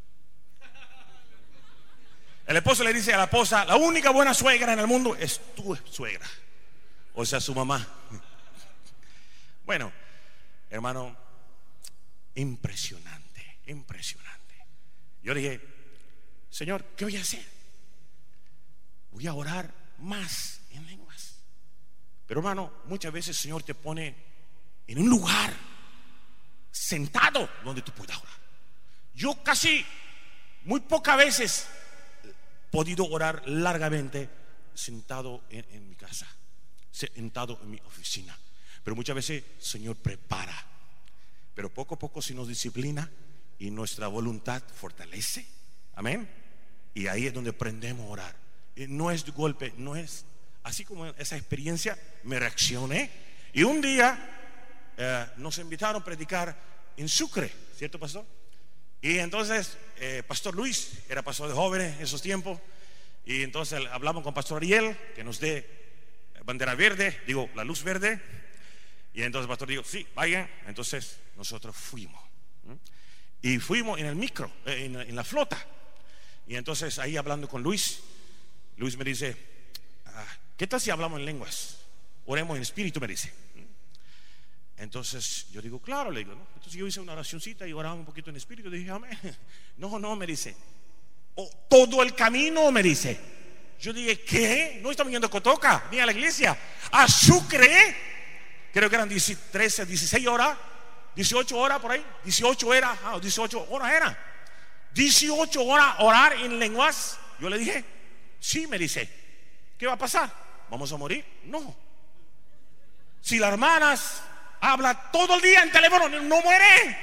El esposo le dice a la esposa: la única buena suegra en el mundo es tu suegra, o sea, su mamá. Bueno, hermano, impresionante, impresionante. Yo dije: Señor, ¿qué voy a hacer? Voy a orar más en lenguas. Pero hermano, muchas veces el Señor te pone en un lugar sentado donde tú puedas orar. Yo casi muy pocas veces he podido orar largamente sentado en, en mi casa, sentado en mi oficina. Pero muchas veces el Señor prepara. Pero poco a poco se nos disciplina y nuestra voluntad fortalece. Amén. Y ahí es donde aprendemos a orar. No es de golpe, no es así. Como esa experiencia me reaccioné. Y un día eh, nos invitaron a predicar en Sucre, ¿cierto, pastor? Y entonces eh, pastor Luis era pastor de jóvenes en esos tiempos. Y entonces hablamos con Pastor Ariel que nos dé bandera verde, digo, la luz verde. Y entonces el pastor dijo, sí, vayan. Entonces nosotros fuimos. Y fuimos en el micro, en, en la flota. Y entonces ahí hablando con Luis, Luis me dice, ah, ¿qué tal si hablamos en lenguas? Oremos en espíritu, me dice. Entonces yo digo, claro, le digo, ¿no? Entonces yo hice una oracioncita y oraba un poquito en espíritu. Dije, amén. No, no, me dice, oh, todo el camino, me dice. Yo dije, ¿qué? No estamos yendo a Cotoca ni a la iglesia, a Sucre. Creo que eran trece, dieciséis horas, dieciocho horas por ahí. dieciocho horas, ah, dieciocho horas eran. dieciocho horas orar en lenguas. Yo le dije, sí, me dice, ¿qué va a pasar? ¿Vamos a morir? No. Si las hermanas habla todo el día en teléfono, no muere.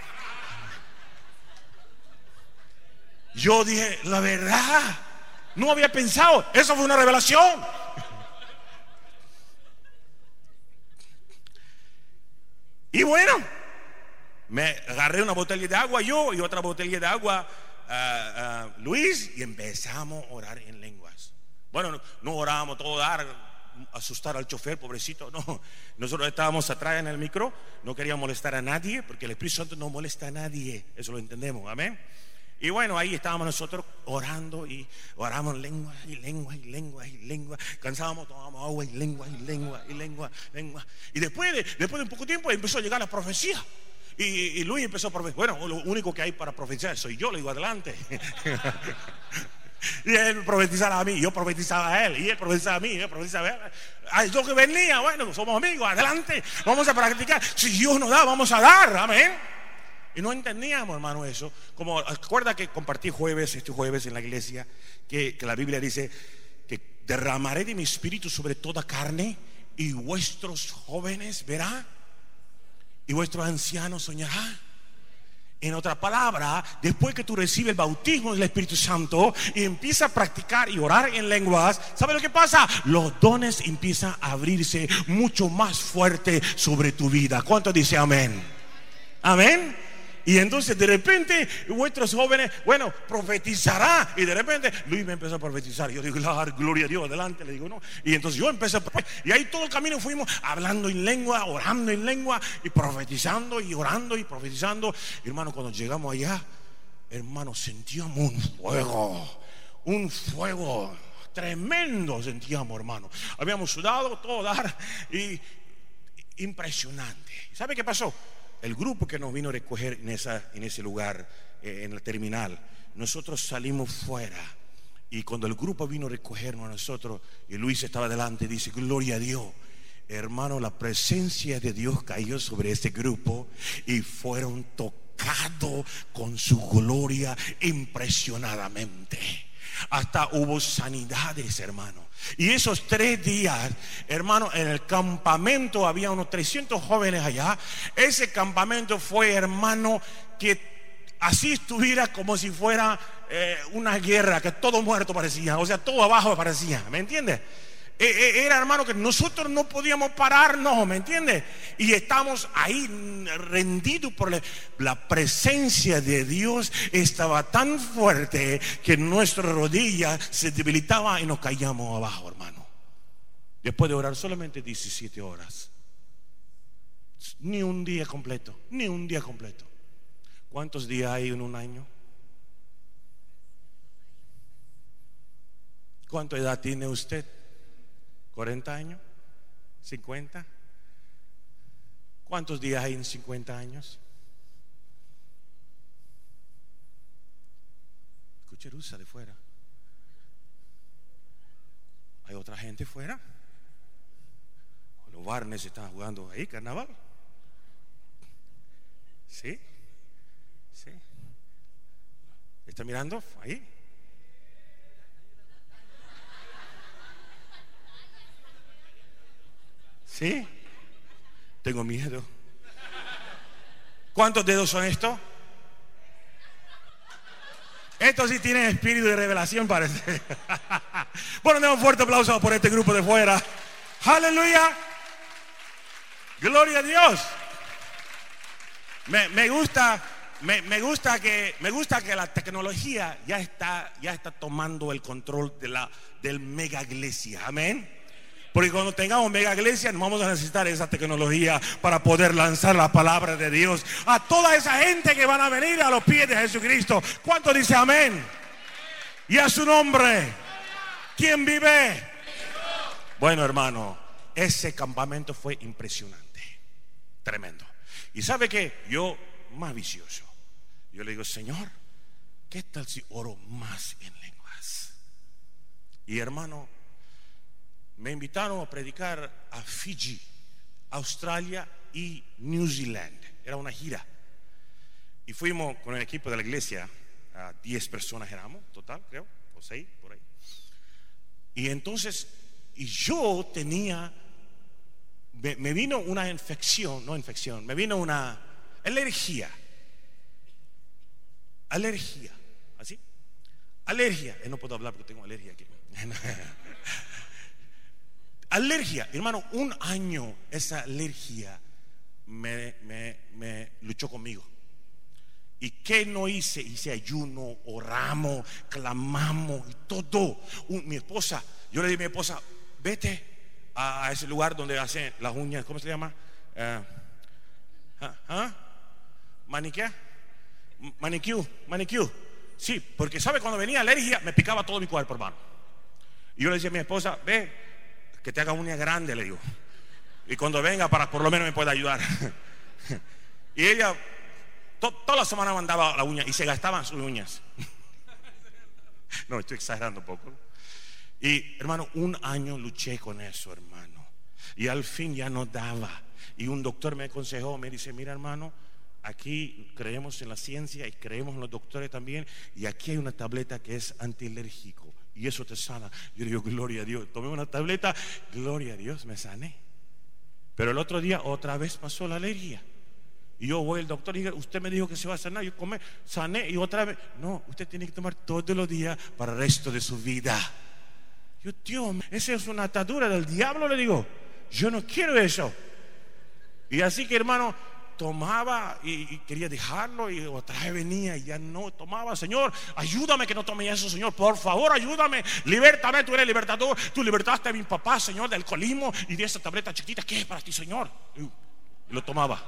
Yo dije, la verdad, no había pensado. Eso fue una revelación. Y bueno, me agarré una botella de agua yo y otra botella de agua uh, uh, Luis, y empezamos a orar en lenguas. Bueno, no, no orábamos todo dar, asustar al chofer, pobrecito. No, nosotros estábamos atrás en el micro, no queríamos molestar a nadie, porque el Espíritu Santo no molesta a nadie. Eso lo entendemos, amén. Y bueno, ahí estábamos nosotros orando y oramos lengua y lengua y lengua y lengua. Cansábamos, tomábamos agua y lengua y lengua y lengua, lengua. Y después de, después de un poco tiempo empezó a llegar la profecía. Y, y Luis empezó a profetizar. Bueno, lo único que hay para profetizar soy yo, le digo, adelante. Y él profetizaba a mí, yo profetizaba a él, y él profetizaba a mí, yo profetizaba a él. Ay, yo que venía, bueno, somos amigos, adelante, vamos a practicar. Si Dios nos da, vamos a dar, amén. Y no entendíamos, hermano, eso. Como, acuerda que compartí jueves, este jueves en la iglesia, que, que la Biblia dice que derramaré de mi espíritu sobre toda carne, y vuestros jóvenes verán, y vuestros ancianos soñarán. En otra palabra, después que tú recibes el bautismo del Espíritu Santo y empiezas a practicar y orar en lenguas, ¿sabes lo que pasa? Los dones empiezan a abrirse mucho más fuerte sobre tu vida. ¿Cuántos dicen amén? Amén. Y entonces de repente vuestros jóvenes, bueno, profetizará. Y de repente Luis me empezó a profetizar. Yo digo, gloria a Dios, adelante. Le digo, no. Y entonces yo empecé a profetizar. Y ahí todo el camino fuimos hablando en lengua, orando en lengua, y profetizando y orando y profetizando. Y hermano, cuando llegamos allá, hermano, sentíamos un fuego, un fuego tremendo sentíamos, hermano. Habíamos sudado, todo dar, y impresionante. ¿Sabe qué pasó? El grupo que nos vino a recoger en, esa, en ese lugar, eh, en la terminal, nosotros salimos fuera. Y cuando el grupo vino a recogernos a nosotros, y Luis estaba delante, dice, gloria a Dios. Hermano, la presencia de Dios cayó sobre ese grupo y fueron tocados con su gloria impresionadamente. Hasta hubo sanidades, hermano. Y esos tres días, hermano, en el campamento había unos trescientos jóvenes allá. Ese campamento fue, hermano, que así estuviera como si fuera eh, una guerra, que todo muerto parecía, o sea, todo abajo parecía, ¿me entiendes? Era, hermano, que nosotros no podíamos pararnos, ¿me entiendes? Y estamos ahí rendidos por la, la presencia de Dios. Estaba tan fuerte que nuestras rodillas se debilitaban y nos caíamos abajo, hermano. Después de orar solamente diecisiete horas, ni un día completo, ni un día completo. ¿Cuántos días hay en un año? ¿Cuánta edad tiene usted? ¿cuarenta años? ¿cincuenta? ¿Cuántos días hay en cincuenta años? Escuche rusa de fuera. ¿Hay otra gente fuera? Los Barnes están jugando ahí, carnaval. ¿Sí? ¿Sí? ¿Está mirando ahí? ¿Sí? Tengo miedo. ¿Cuántos dedos son estos? Estos sí tienen espíritu de revelación, parece. Bueno, demos un fuerte aplauso por este grupo de fuera. Aleluya. Gloria a Dios. Me, me gusta me, me gusta que me gusta que la tecnología ya está ya está tomando el control de la del mega iglesia. Amén. Porque cuando tengamos mega iglesia no vamos a necesitar esa tecnología para poder lanzar la palabra de Dios a toda esa gente que van a venir a los pies de Jesucristo. ¿Cuánto dice amén? Y a su nombre. ¿Quién vive? Bueno, hermano, ese campamento fue impresionante, tremendo. Y sabe que yo, más vicioso, yo le digo, Señor, ¿qué tal si oro más en lenguas? Y hermano, me invitaron a predicar a Fiji, Australia y New Zealand. Era una gira. Y fuimos con el equipo de la iglesia, a diez personas éramos, total, creo, o seis, por ahí. Y entonces, y yo tenía, me, me vino una infección, no infección, me vino una alergia. Alergia, ¿así? Alergia. Eh, no puedo hablar porque tengo alergia aquí. Alergia, hermano, un año esa alergia me, me, me luchó conmigo. ¿Y qué no hice? Hice ayuno, oramos, clamamos y todo. Un, mi esposa, yo le dije a mi esposa, vete a, a ese lugar donde hacen las uñas, ¿cómo se llama? Uh, ¿ah? ¿ah? ¿Maniquea? Manicure, manicure. Sí, porque sabe, cuando venía alergia me picaba todo mi cuerpo, hermano. Y yo le decía a mi esposa, ve, que te haga uñas grandes, le digo. Y cuando venga, para por lo menos me pueda ayudar. Y ella to, toda la semana mandaba la uña y se gastaban sus uñas. No, estoy exagerando un poco. Y hermano, un año luché con eso, hermano. Y al fin ya no daba. Y un doctor me aconsejó, me dice, mira, hermano, aquí creemos en la ciencia y creemos en los doctores también. Y aquí hay una tableta que es antialérgico. Y eso te sana. Yo digo, gloria a Dios. Tomé una tableta, gloria a Dios, me sané. Pero el otro día otra vez pasó la alergia. Y yo voy al doctor y digo, usted me dijo que se va a sanar. Yo comé, sané y otra vez. No, usted tiene que tomar todos los días para el resto de su vida. Yo, Dios, esa es una atadura del diablo, le digo. Yo no quiero eso. Y así que, hermano, tomaba y, y quería dejarlo y otra vez venía y ya no tomaba. Señor, ayúdame que no tome eso, Señor, por favor, ayúdame, libértame, tú eres libertador. Tú libertaste a mi papá, Señor, del alcoholismo y de esa tableta chiquitita. ¿Qué es para ti, Señor? Y lo tomaba.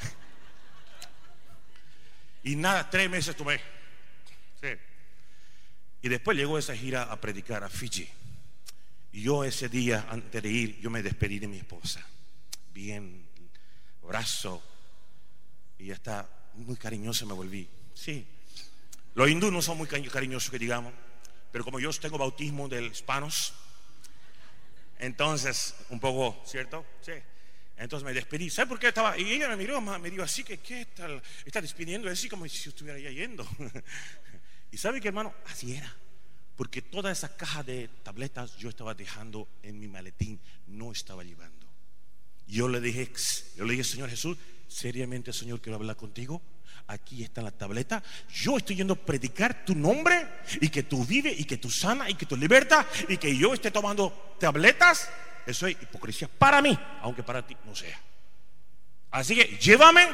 Y nada, tres meses tomé. Sí. Y después llegó esa gira a predicar a Fiji. Y yo ese día, antes de ir, yo me despedí de mi esposa. Bien, abrazo. Y ya está, muy cariñoso me volví. Sí. Los hindúes no son muy cariñosos, que digamos. Pero como yo tengo bautismo de hispanos, entonces, un poco, ¿cierto? Sí. Entonces me despedí. ¿Sabe por qué estaba? Y ella me miró, me dijo así que, ¿qué tal? Está despidiendo así como si yo estuviera ya yendo. Y ¿sabe qué, hermano? Así era. Porque toda esa caja de tabletas yo estaba dejando en mi maletín, no estaba llevando. Yo le dije, yo le dije, Señor Jesús, seriamente, Señor, quiero hablar contigo. Aquí está la tableta. Yo estoy yendo a predicar tu nombre y que tú vives y que tú sanas y que tú libertas y que yo esté tomando tabletas. Eso es hipocresía para mí, aunque para ti no sea. Así que llévame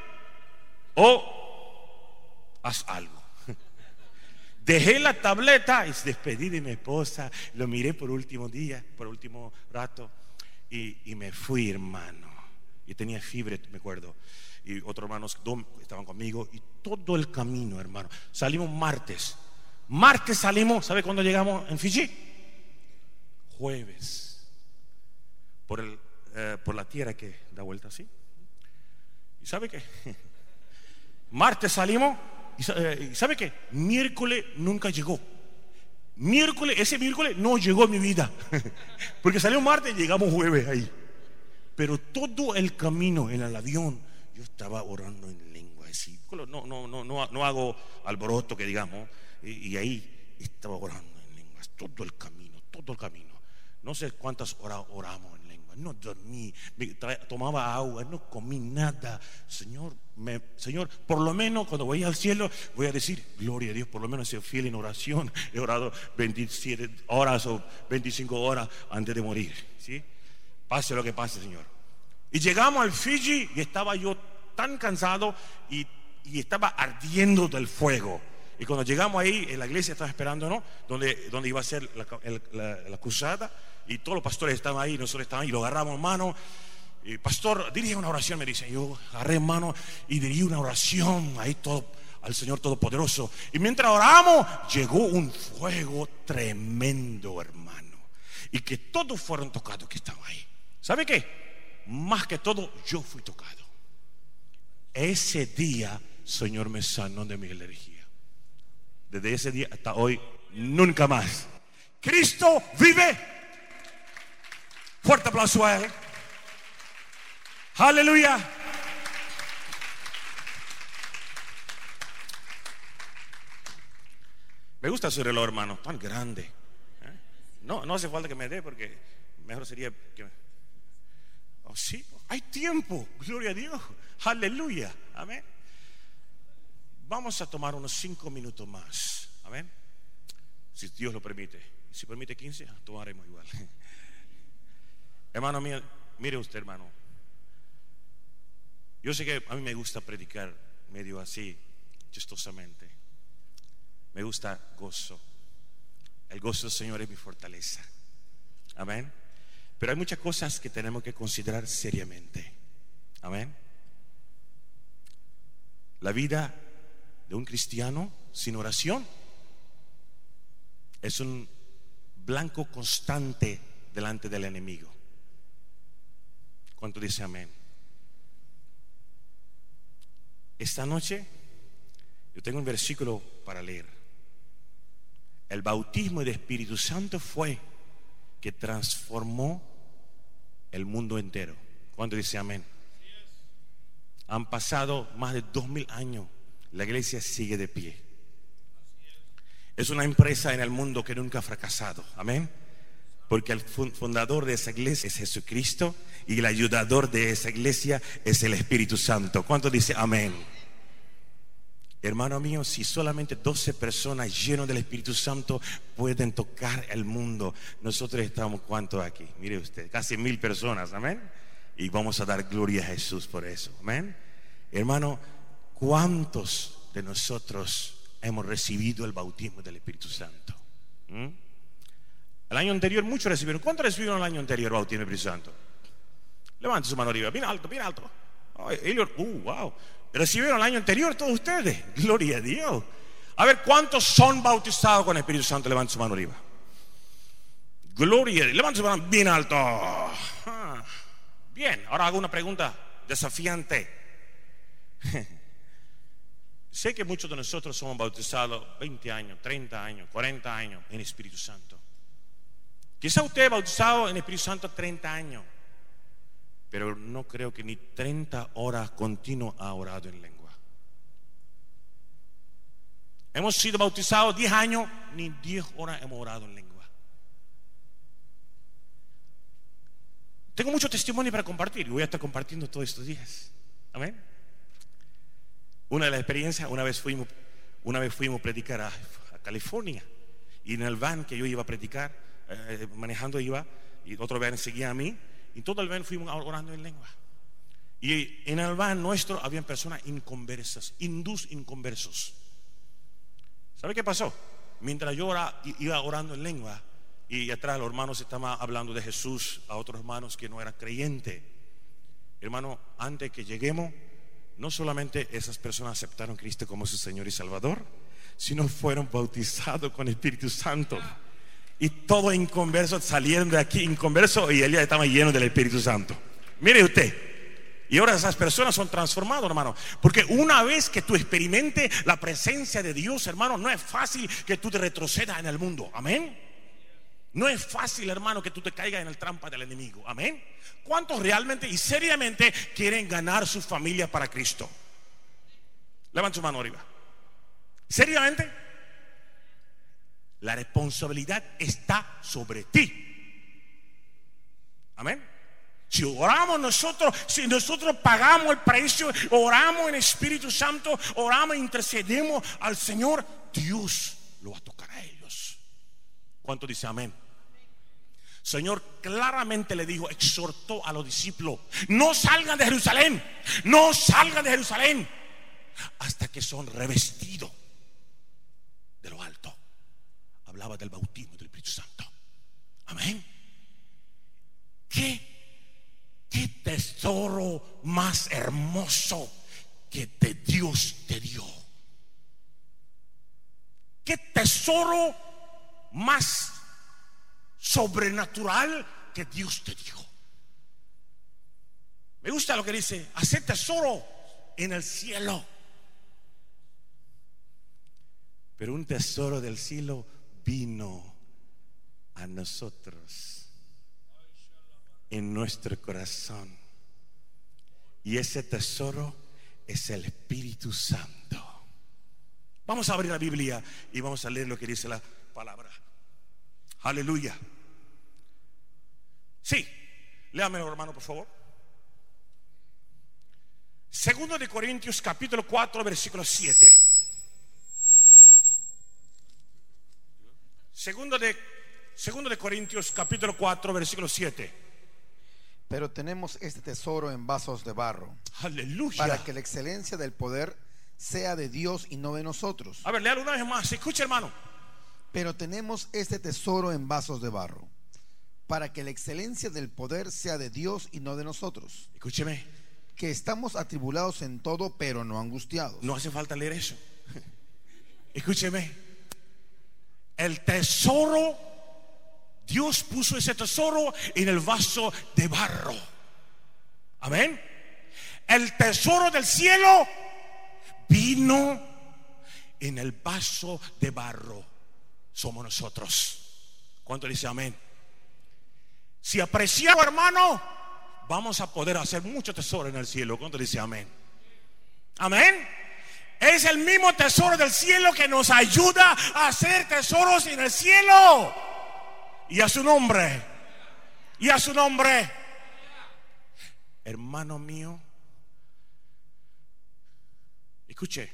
o haz algo. Dejé la tableta y despedí de mi esposa. Lo miré por último día, por último rato y, y me fui, hermano. Y tenía fiebre, me acuerdo. Y otros hermanos estaban conmigo. Y todo el camino, hermano. Salimos martes. Martes salimos. ¿Sabe cuándo llegamos en Fiji? Jueves. Por, el, eh, por la tierra que da vuelta así. ¿Y sabe qué? Martes salimos. ¿Y sabe qué? Miércoles nunca llegó. Miércoles, ese miércoles no llegó a mi vida. Porque salió martes y llegamos jueves ahí. Pero todo el camino en el avión yo estaba orando en lengua así. No, no, no, no, no hago alboroto, que digamos. Y, y ahí estaba orando en lenguas todo el camino, todo el camino. No sé cuántas horas oramos en lengua. No dormí, me tomaba agua, no comí nada. Señor, me, Señor, por lo menos cuando voy al cielo voy a decir, gloria a Dios, por lo menos he sido fiel en oración. He orado veintisiete horas o veinticinco horas antes de morir, ¿sí? Pase lo que pase, Señor. Y llegamos al Fiji y estaba yo tan cansado y y estaba ardiendo del fuego. Y cuando llegamos ahí, en la iglesia estaba esperando, ¿no? Donde, donde iba a ser la, el, la, la cruzada, y todos los pastores estaban ahí, nosotros estábamos ahí, y lo agarramos en mano. Y pastor, dirige una oración, me dice. Yo agarré en mano y dirigí una oración ahí todo al Señor Todopoderoso. Y mientras oramos, llegó un fuego tremendo, hermano. Y que todos fueron tocados que estaban ahí. ¿Sabe qué? Más que todo, yo fui tocado. Ese día, Señor me sanó de mi alergia. Desde ese día hasta hoy, nunca más. Cristo vive. Fuerte aplauso a Él. Aleluya. Me gusta su reloj, hermano, tan grande. ¿Eh? No, no hace falta que me dé, porque mejor sería que... Oh, sí, hay tiempo, gloria a Dios. Aleluya, amén. Vamos a tomar unos cinco minutos más, amén. Si Dios lo permite. Si permite quince, tomaremos igual. Hermano mío, mire usted, hermano. Yo sé que a mí me gusta predicar medio así, chistosamente. Me gusta gozo. El gozo del Señor es mi fortaleza. Amén. Pero hay muchas cosas que tenemos que considerar seriamente. Amén. La vida de un cristiano sin oración es un blanco constante delante del enemigo. ¿Cuánto dice amén? Esta noche yo tengo un versículo para leer. El bautismo del Espíritu Santo fue que transformó el mundo entero. ¿Cuánto dice amén? Han pasado más de dos mil años. La iglesia sigue de pie. Es una empresa en el mundo que nunca ha fracasado. Amén. Porque el fundador de esa iglesia es Jesucristo y el ayudador de esa iglesia es el Espíritu Santo. ¿Cuánto dice amén? Hermano mío, si solamente doce personas llenas del Espíritu Santo pueden tocar el mundo, nosotros estamos, ¿cuántos aquí? Mire usted, casi mil personas, amén. Y vamos a dar gloria a Jesús por eso, amén. Hermano, ¿cuántos de nosotros hemos recibido el bautismo del Espíritu Santo? ¿Mm? El año anterior muchos recibieron. ¿Cuántos recibieron el año anterior el bautismo del Espíritu Santo? Levante su mano arriba, bien alto, bien alto. Oh, ellos, uh, wow. Recibieron el año anterior todos ustedes. Gloria a Dios. A ver, ¿cuántos son bautizados con el Espíritu Santo? Levanten su mano arriba. Gloria a Dios. Levanten su mano bien alto. Ah, bien, ahora hago una pregunta desafiante. Sé que muchos de nosotros somos bautizados veinte años, treinta años, cuarenta años en el Espíritu Santo. Quizá usted es bautizado en el Espíritu Santo treinta años, pero no creo que ni treinta horas continuas ha orado en lengua. Hemos sido bautizados diez años, ni diez horas hemos orado en lengua. Tengo mucho testimonio para compartir y voy a estar compartiendo todos estos días. Amén. Una de las experiencias, una vez fuimos, una vez fuimos a predicar a, a California, y en el van que yo iba a predicar, eh, manejando iba, y otro van seguía a mí. Y todo el van fuimos orando en lengua. Y en el van nuestro habían personas inconversas, hindús inconversos. ¿Sabe qué pasó? Mientras yo ora, iba orando en lengua, y atrás los hermanos estaban hablando de Jesús a otros hermanos que no eran creyentes. Hermano, antes que lleguemos, no solamente esas personas aceptaron a Cristo como su Señor y Salvador, sino fueron bautizados con el Espíritu Santo. Y todos inconversos salieron de aquí inconversos y él ya estaba lleno del Espíritu Santo. Mire usted. Y ahora esas personas son transformadas, hermano. Porque una vez que tú experimentes la presencia de Dios, hermano, no es fácil que tú te retrocedas en el mundo. Amén. No es fácil, hermano, que tú te caigas en el trampa del enemigo. Amén. ¿Cuántos realmente y seriamente quieren ganar su familia para Cristo? Levanta su mano arriba. ¿Seriamente? La responsabilidad está sobre ti. Amén. Si oramos nosotros, si nosotros pagamos el precio, oramos en Espíritu Santo, oramos e intercedemos al Señor, Dios lo va a tocar a ellos. ¿Cuánto dice amén? Señor claramente le dijo, exhortó a los discípulos: no salgan de Jerusalén, no salgan de Jerusalén. hasta que son revestidos de lo alto. Hablaba del bautismo del Espíritu Santo. Amén. ¿Qué, qué tesoro más hermoso que de Dios te dio? ¿Qué tesoro más sobrenatural que Dios te dio? Me gusta lo que dice: hacer tesoro en el cielo. Pero un tesoro del cielo vino a nosotros, en nuestro corazón. Y ese tesoro es el Espíritu Santo. Vamos a abrir la Biblia y vamos a leer lo que dice la palabra. Aleluya. Sí, léamelo, hermano, por favor. Segundo de Corintios capítulo cuatro, versículo siete. Segundo de, segundo de Corintios capítulo cuatro, versículo siete. Pero tenemos este tesoro en vasos de barro, Aleluya. para que la excelencia del poder sea de Dios y no de nosotros. A ver, léalo una vez más. Escucha, hermano. Pero tenemos este tesoro en vasos de barro, para que la excelencia del poder sea de Dios y no de nosotros. Escúcheme. Que estamos atribulados en todo, pero no angustiados. No hace falta leer eso. Escúcheme. El tesoro, Dios puso ese tesoro en el vaso de barro. Amén. El tesoro del cielo vino en el vaso de barro. Somos nosotros. ¿Cuánto dice amén? Si apreciamos, hermano, vamos a poder hacer mucho tesoro en el cielo. ¿Cuánto dice amén? Amén. Es el mismo tesoro del cielo que nos ayuda a hacer tesoros en el cielo. Y a su nombre. Y a su nombre. Hermano mío, escuche.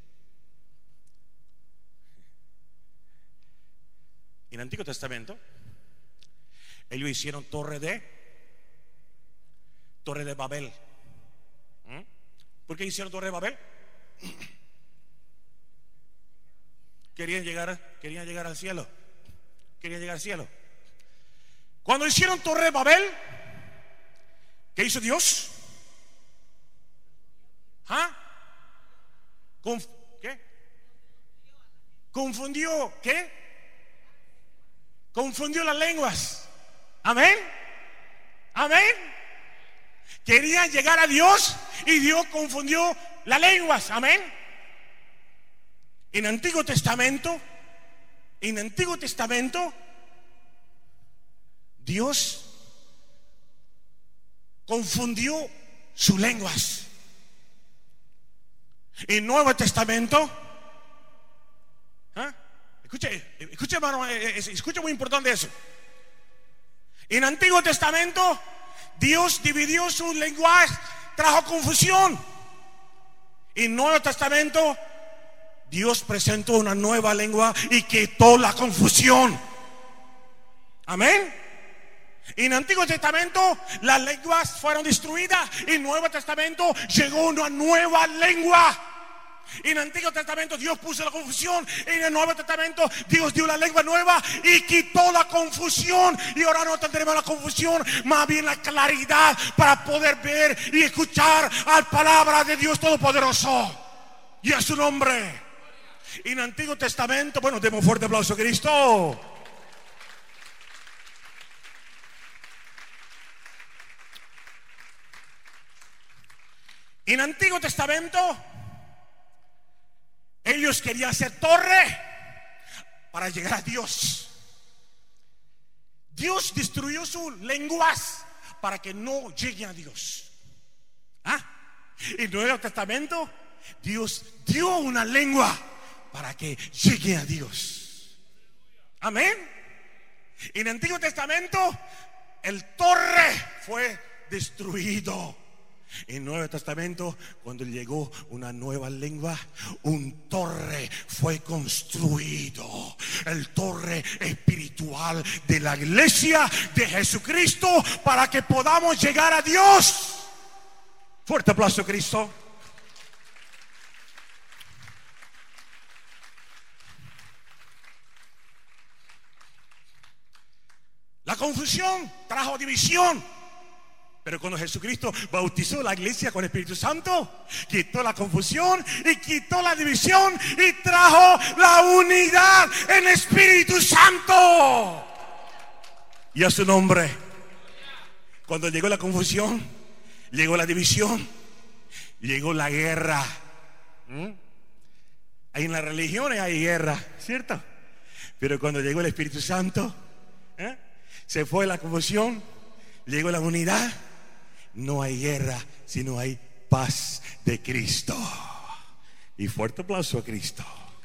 En el Antiguo Testamento ellos hicieron torre de Torre de Babel. ¿Mm? ¿Por qué hicieron Torre de Babel? Querían llegar, querían llegar al cielo. Querían llegar al cielo. Cuando hicieron Torre de Babel, ¿qué hizo Dios? ¿Ah? Conf- ¿Qué? Confundió, ¿qué? Confundió las lenguas. Amén. Amén. Querían llegar a Dios y Dios confundió las lenguas. Amén. En el Antiguo Testamento, en el Antiguo Testamento, Dios confundió sus lenguas. En el Nuevo Testamento, ¿ah? Escuche, escuche, hermano, escuche, muy importante eso. En el Antiguo Testamento, Dios dividió su lenguaje, trajo confusión. En el Nuevo Testamento, Dios presentó una nueva lengua y quitó la confusión. Amén. En el Antiguo Testamento las lenguas fueron destruidas. En el Nuevo Testamento llegó una nueva lengua. En el Antiguo Testamento Dios puso la confusión. En el Nuevo Testamento Dios dio la lengua nueva y quitó la confusión. Y ahora no tendremos la confusión, más bien la claridad para poder ver y escuchar a la palabra de Dios Todopoderoso. Y a su nombre. En el Antiguo Testamento, bueno, demos un fuerte aplauso a Cristo. En el Antiguo Testamento ellos querían hacer torre para llegar a Dios. Dios destruyó sus lenguas para que no lleguen a Dios. ¿Ah? En el Nuevo Testamento Dios dio una lengua para que llegue a Dios. Amén. En el Antiguo Testamento el torre fue destruido. En el Nuevo Testamento, cuando llegó una nueva lengua, un torre fue construido. El torre espiritual de la iglesia de Jesucristo para que podamos llegar a Dios. Fuerte aplauso a Cristo. confusión, trajo división. Pero cuando Jesucristo bautizó la iglesia con el Espíritu Santo, quitó la confusión y quitó la división y trajo la unidad en el Espíritu Santo. Y a su nombre. Cuando llegó la confusión, llegó la división, llegó la guerra. ¿Mm? En las religiones hay guerra, ¿cierto? Pero cuando llegó el Espíritu Santo, ¿eh? se fue la confusión, llegó la unidad. No hay guerra, sino hay paz de Cristo. Y fuerte aplauso a Cristo.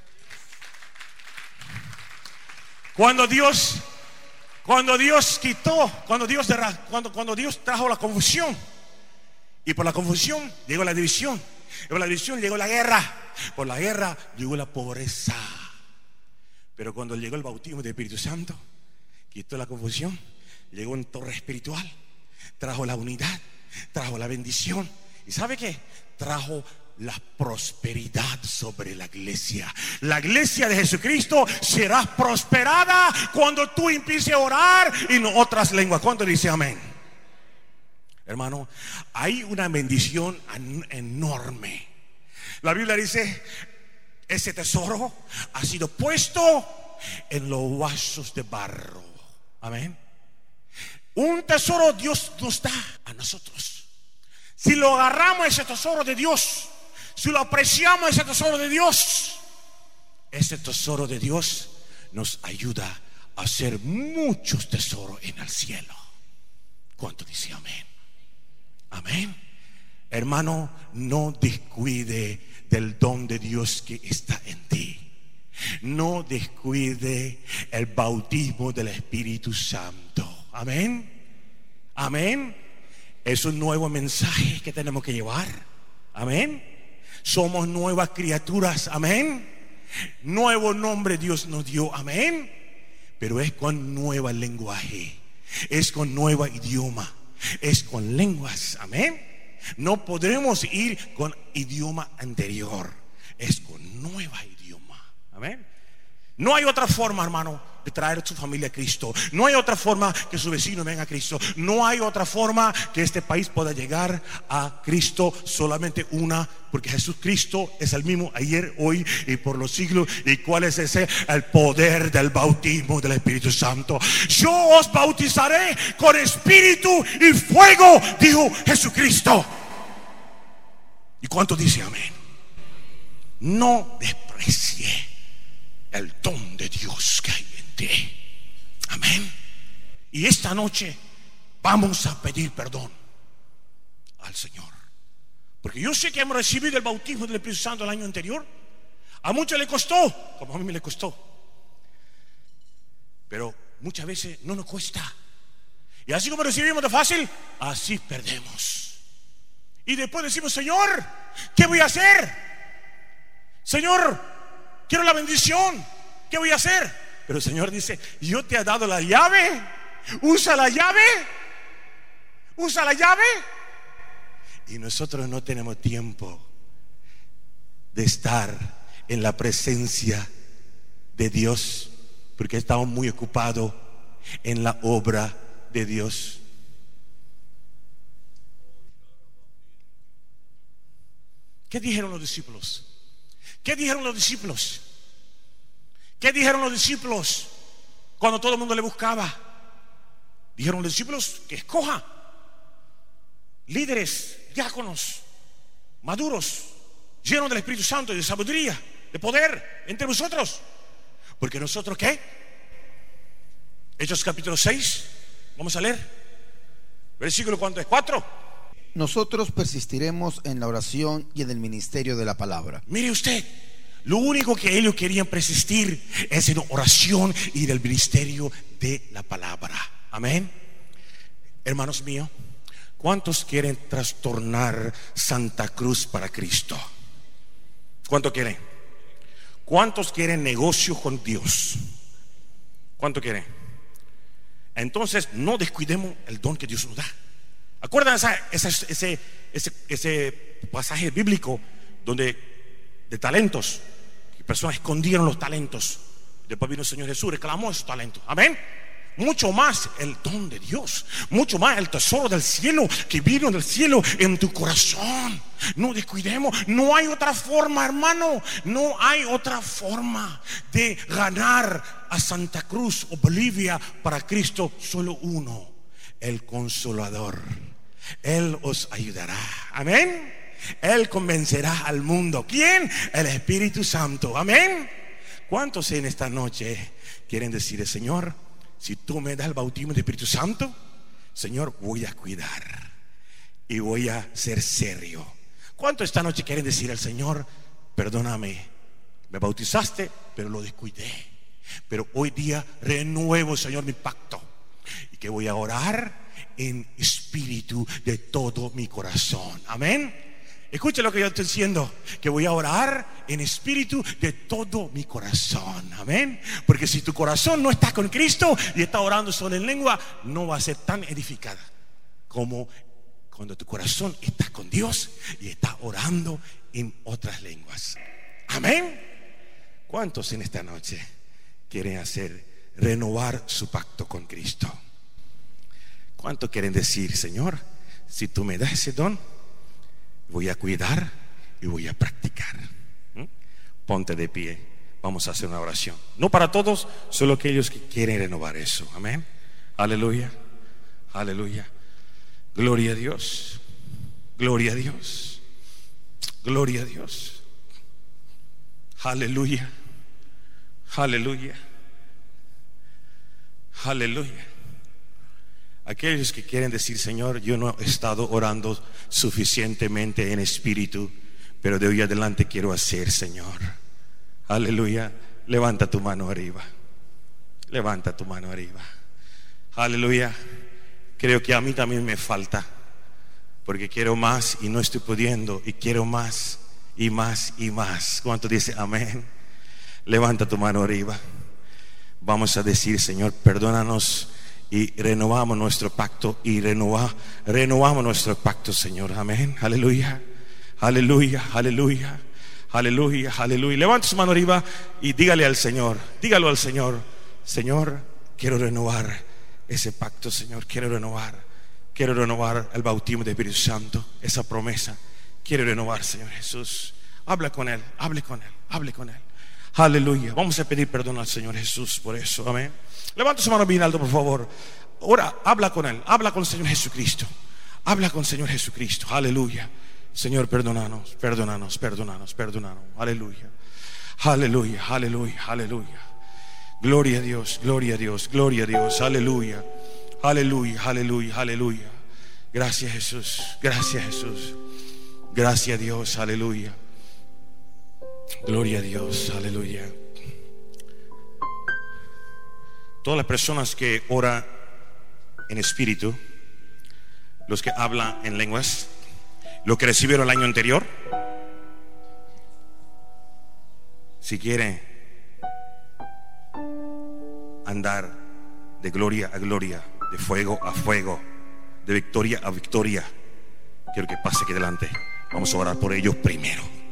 Cuando Dios, cuando Dios quitó, cuando Dios, cuando, cuando Dios trajo la confusión, y por la confusión llegó la división, y por la división llegó la guerra, por la guerra llegó la pobreza. Pero cuando llegó el bautismo del Espíritu Santo, quitó la confusión, llegó un torre espiritual, trajo la unidad, trajo la bendición. ¿Y sabe qué? Trajo la prosperidad sobre la iglesia. La iglesia de Jesucristo será prosperada cuando tú empieces a orar en otras lenguas. ¿Cuánto dice amén? Hermano, hay una bendición enorme. La Biblia dice: ese tesoro ha sido puesto en los vasos de barro. Amén. Un tesoro Dios nos da a nosotros. Si lo agarramos, ese tesoro de Dios, si lo apreciamos, ese tesoro de Dios, ese tesoro de Dios nos ayuda a hacer muchos tesoros en el cielo. ¿Cuánto dice amén? Amén. Hermano, no descuide del don de Dios que está en ti. No descuide el bautismo del Espíritu Santo. Amén. Amén. Es un nuevo mensaje que tenemos que llevar. Amén. Somos nuevas criaturas. Amén. Nuevo nombre Dios nos dio. Amén. Pero es con nuevo lenguaje, es con nuevo idioma, es con lenguas. Amén. No podremos ir con idioma anterior, es con nueva idioma. Amén. No hay otra forma, hermano, de traer a su familia a Cristo. No hay otra forma que su vecino venga a Cristo. No hay otra forma que este país pueda llegar a Cristo. Solamente una, porque Jesucristo es el mismo ayer, hoy y por los siglos. ¿Y cuál es ese? El poder del bautismo del Espíritu Santo. Yo os bautizaré con espíritu y fuego, dijo Jesucristo. ¿Y cuánto dice amén? No desprecie el don de Dios que hay en ti. Amén. Y esta noche vamos a pedir perdón al Señor, porque yo sé que hemos recibido el bautismo del Espíritu Santo el año anterior. A muchos le costó, como a mí me le costó, pero muchas veces no nos cuesta. Y así como recibimos de fácil, así perdemos. Y después decimos: Señor, ¿qué voy a hacer? Señor, quiero la bendición, ¿qué voy a hacer? Pero el Señor dice: yo te he dado la llave. Usa la llave. Usa la llave. Y nosotros no tenemos tiempo de estar en la presencia de Dios, porque estamos muy ocupados en la obra de Dios. ¿Qué dijeron los discípulos? ¿Qué dijeron los discípulos? ¿Qué dijeron los discípulos cuando todo el mundo le buscaba? Dijeron los discípulos que escoja líderes, diáconos, maduros, llenos del Espíritu Santo y de sabiduría, de poder entre vosotros. Porque nosotros, ¿qué? Hechos capítulo seis, vamos a leer. Versículo, ¿cuánto es? ¿Cuatro? Nosotros persistiremos en la oración y en el ministerio de la palabra. Mire usted, lo único que ellos querían persistir es en oración y del ministerio de la palabra. Amén. Hermanos míos, ¿cuántos quieren trastornar Santa Cruz para Cristo? ¿Cuántos quieren? ¿Cuántos quieren negocio con Dios? ¿Cuántos quieren? Entonces no descuidemos el don que Dios nos da. ¿Acuerdan esa, esa, ese, ese, ese pasaje bíblico donde de talentos, que personas escondieron los talentos? Después vino el Señor Jesús, reclamó esos talentos. Amén. Mucho más el don de Dios, mucho más el tesoro del cielo que vino del cielo en tu corazón. No descuidemos, no hay otra forma, hermano, no hay otra forma de ganar a Santa Cruz o Bolivia para Cristo. Solo uno, el Consolador. Él os ayudará, amén. Él convencerá al mundo. ¿Quién? El Espíritu Santo, amén. ¿Cuántos en esta noche quieren decir, Señor, si tú me das el bautismo del Espíritu Santo, Señor, voy a cuidar y voy a ser serio? ¿Cuántos esta noche quieren decir al Señor, perdóname, me bautizaste, pero lo descuidé, pero hoy día renuevo, Señor, mi pacto, y que voy a orar en espíritu de todo mi corazón, amén? Escucha lo que yo estoy diciendo, que voy a orar en espíritu de todo mi corazón, amén. Porque si tu corazón no está con Cristo y está orando solo en lengua, no va a ser tan edificada como cuando tu corazón está con Dios y está orando en otras lenguas, amén. ¿Cuántos en esta noche quieren hacer, renovar su pacto con Cristo? ¿Cuántos quieren decir, Señor, si tú me das ese don, voy a cuidar y voy a practicar? ¿Mm? Ponte de pie, vamos a hacer una oración. No para todos, solo aquellos que quieren renovar eso, amén. Aleluya, aleluya. Gloria a Dios, gloria a Dios, gloria a Dios. Aleluya, aleluya, aleluya. Aquellos que quieren decir, Señor, yo no he estado orando suficientemente en espíritu, pero de hoy adelante quiero hacer, Señor. Aleluya. Levanta tu mano arriba. Levanta tu mano arriba. Aleluya. Creo que a mí también me falta, porque quiero más y no estoy pudiendo, y quiero más y más y más. ¿Cuánto dice amén? Levanta tu mano arriba. Vamos a decir, Señor, perdónanos. Y renovamos nuestro pacto y renova, renovamos nuestro pacto, Señor, amén, aleluya, aleluya, aleluya, aleluya, aleluya. Levanta su mano arriba y dígale al Señor, dígalo al Señor, Señor, quiero renovar ese pacto, Señor, quiero renovar, quiero renovar el bautismo del Espíritu Santo, esa promesa, quiero renovar, Señor Jesús. Habla con Él, hable con Él, hable con Él, aleluya. Vamos a pedir perdón al Señor Jesús por eso, amén. Levanta su mano bien alto, por favor. Ahora habla con Él, habla con el Señor Jesucristo. Habla con el Señor Jesucristo, aleluya. Señor, perdónanos, perdónanos, perdónanos, perdónanos, aleluya. Aleluya, aleluya, aleluya. Gloria a Dios, gloria a Dios, gloria a Dios, aleluya. Aleluya, aleluya, aleluya. Gracias, Jesús, gracias, Jesús. Gracias a Dios, aleluya. Gloria a Dios, aleluya. Todas las personas que oran en espíritu, los que hablan en lenguas, los que recibieron el año anterior, si quieren andar de gloria a gloria, de fuego a fuego, de victoria a victoria, quiero que pase aquí delante. Vamos a orar por ellos primero.